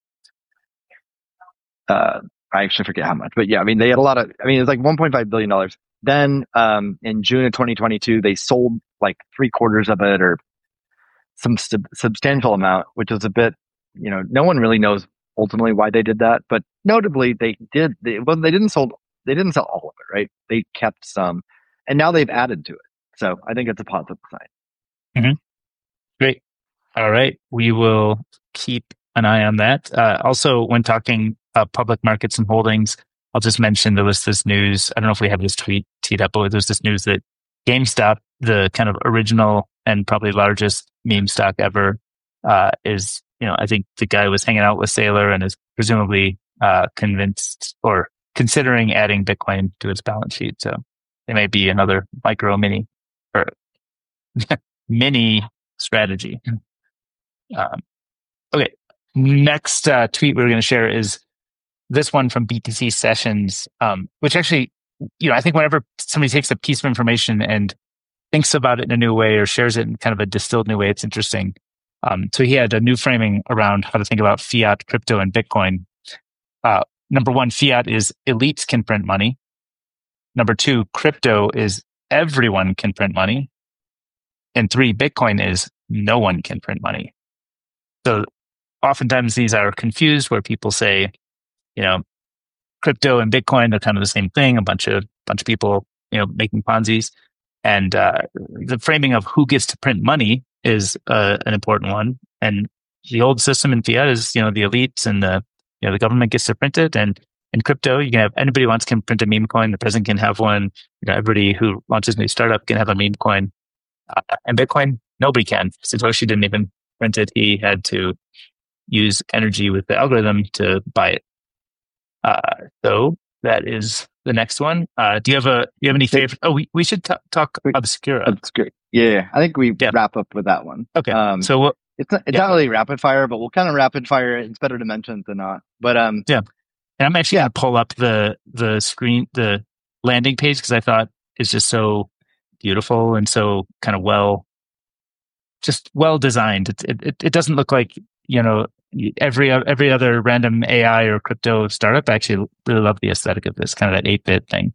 [SPEAKER 2] uh, I actually forget how much, but yeah, I mean, they had a lot of, I mean, it was like one point five billion dollars. Then, um, in June of twenty twenty-two, they sold like three quarters of it or some sub- substantial amount, which is a bit, you know, no one really knows ultimately why they did that, but notably they did, they, well, they didn't sold, they didn't sell all of it, right? They kept some and now they've added to it. So I think it's a positive sign.
[SPEAKER 1] Mm-hmm. Great. All right. We will keep an eye on that. Uh, also, when talking uh, public markets and holdings, I'll just mention there was this news. I don't know if we have this tweet teed up, but there's this news that GameStop, the kind of original and probably largest meme stock ever, uh, is, you know, I think the guy was hanging out with Saylor and is presumably uh, convinced or considering adding Bitcoin to its balance sheet. So it may be another micro mini or mini strategy. Um, Okay. Next uh, tweet we're going to share is this one from B T C Sessions, um, which actually, you know, I think whenever somebody takes a piece of information and thinks about it in a new way or shares it in kind of a distilled new way, it's interesting. Um, so he had a new framing around how to think about fiat, crypto, and Bitcoin. Uh, number one, fiat is elites can print money. Number two, crypto is everyone can print money. And three, Bitcoin is no one can print money. So oftentimes these are confused where people say, you know, crypto and Bitcoin are kind of the same thing. A bunch of bunch of people, you know, making Ponzi's, and uh, the framing of who gets to print money is uh, an important one. And the old system in fiat is, you know, the elites and the you know the government gets to print it. And in crypto, you can have anybody who wants can print a meme coin. The president can have one. You know, everybody who launches a new startup can have a meme coin. Uh, and Bitcoin, nobody can. Satoshi didn't even print it. He had to use energy with the algorithm to buy it. Uh, so that is the next one. Uh, do you have a do you have any favorite? Oh, we, we should t- talk Obscura.
[SPEAKER 2] Obscura. Yeah, I think we
[SPEAKER 1] yeah.
[SPEAKER 2] wrap up with that one.
[SPEAKER 1] Okay.
[SPEAKER 2] Um,
[SPEAKER 1] so we'll,
[SPEAKER 2] it's not, it's yeah. not really rapid fire, but we'll kind of rapid fire it. It's better to mention than not. But um,
[SPEAKER 1] yeah. And I'm actually yeah. gonna pull up the the screen the landing page because I thought it's just so beautiful and so kind of well, just well designed. It it it doesn't look like you know. Every every other random A I or crypto startup. I actually really love the aesthetic of this, kind of that eight-bit thing.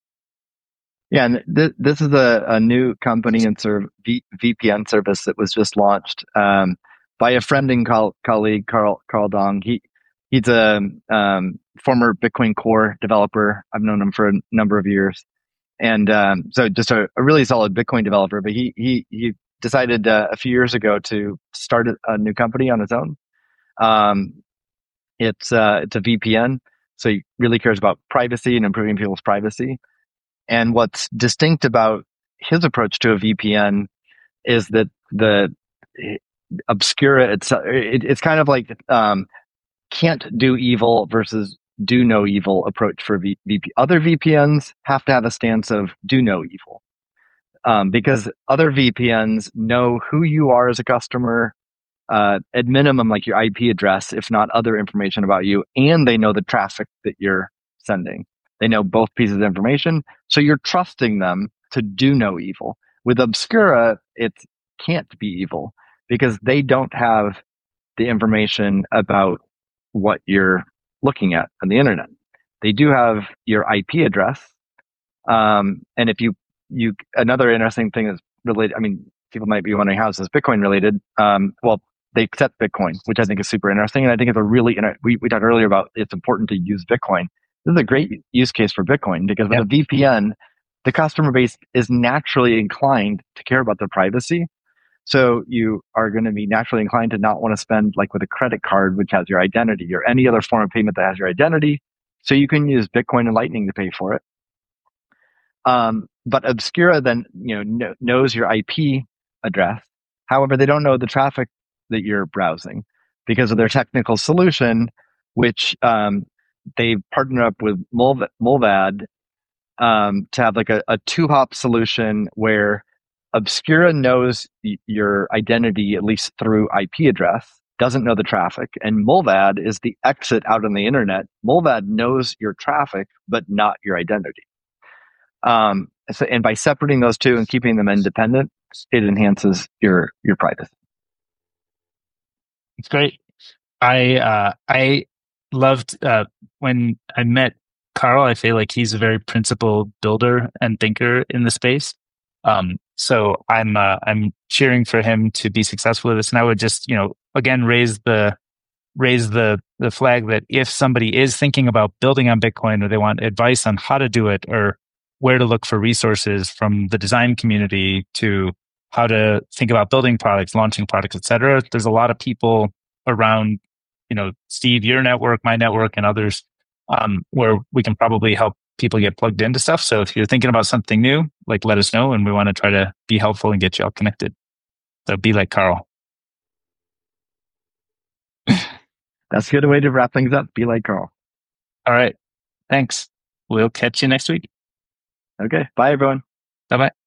[SPEAKER 2] Yeah, and th- this is a, a new company and serv- v- V P N service that was just launched um, by a friend and col- colleague, Carl Carl Dong. He he's a um, former Bitcoin Core developer. I've known him for a number of years, and um, so just a, a really solid Bitcoin developer. But he he he decided uh, a few years ago to start a, a new company on his own. Um, it's uh, it's a V P N, so he really cares about privacy and improving people's privacy. And what's distinct about his approach to a V P N is that the Obscura it's it, it's kind of like um, can't do evil versus do no evil approach for v- VP. Other V P Ns have to have a stance of do no evil, um, because other V P Ns know who you are as a customer. Uh, at minimum, like your I P address, if not other information about you, and they know the traffic that you're sending. They know both pieces of information, so you're trusting them to do no evil. With Obscura, it can't be evil because they don't have the information about what you're looking at on the internet. They do have your I P address, um, and if you you another interesting thing is related. I mean, people might be wondering how is this Bitcoin related? Um, well. They accept Bitcoin, which I think is super interesting. And I think it's a really, we, we talked earlier about it's important to use Bitcoin. This is a great use case for Bitcoin because with yep. a V P N, the customer base is naturally inclined to care about their privacy. So you are going to be naturally inclined to not want to spend like with a credit card, which has your identity or any other form of payment that has your identity. So you can use Bitcoin and Lightning to pay for it. Um, but Obscura then, you know, kn- knows your I P address. However, they don't know the traffic that you're browsing because of their technical solution, which um, they partnered up with Mulv- Mullvad um, to have like a, a two-hop solution where Obscura knows y- your identity at least through I P address, doesn't know the traffic, and Mullvad is the exit out on the internet. Mullvad knows your traffic, but not your identity. Um, so, and by separating those two and keeping them independent, it enhances your your privacy.
[SPEAKER 1] It's great. I uh, I loved uh, when I met Carl. I feel like he's a very principled builder and thinker in the space. Um, so I'm uh, I'm cheering for him to be successful with this. And I would just you know again raise the raise the the flag that if somebody is thinking about building on Bitcoin or they want advice on how to do it or where to look for resources from the design community to how to think about building products, launching products, et cetera. There's a lot of people around, you know, Steve, your network, my network, and others, um, where we can probably help people get plugged into stuff. So if you're thinking about something new, like let us know, and we want to try to be helpful and get you all connected. So be like Carl.
[SPEAKER 2] That's a good way to wrap things up. Be like Carl.
[SPEAKER 1] All right. Thanks. We'll catch you next week.
[SPEAKER 2] Okay. Bye, everyone.
[SPEAKER 1] Bye-bye.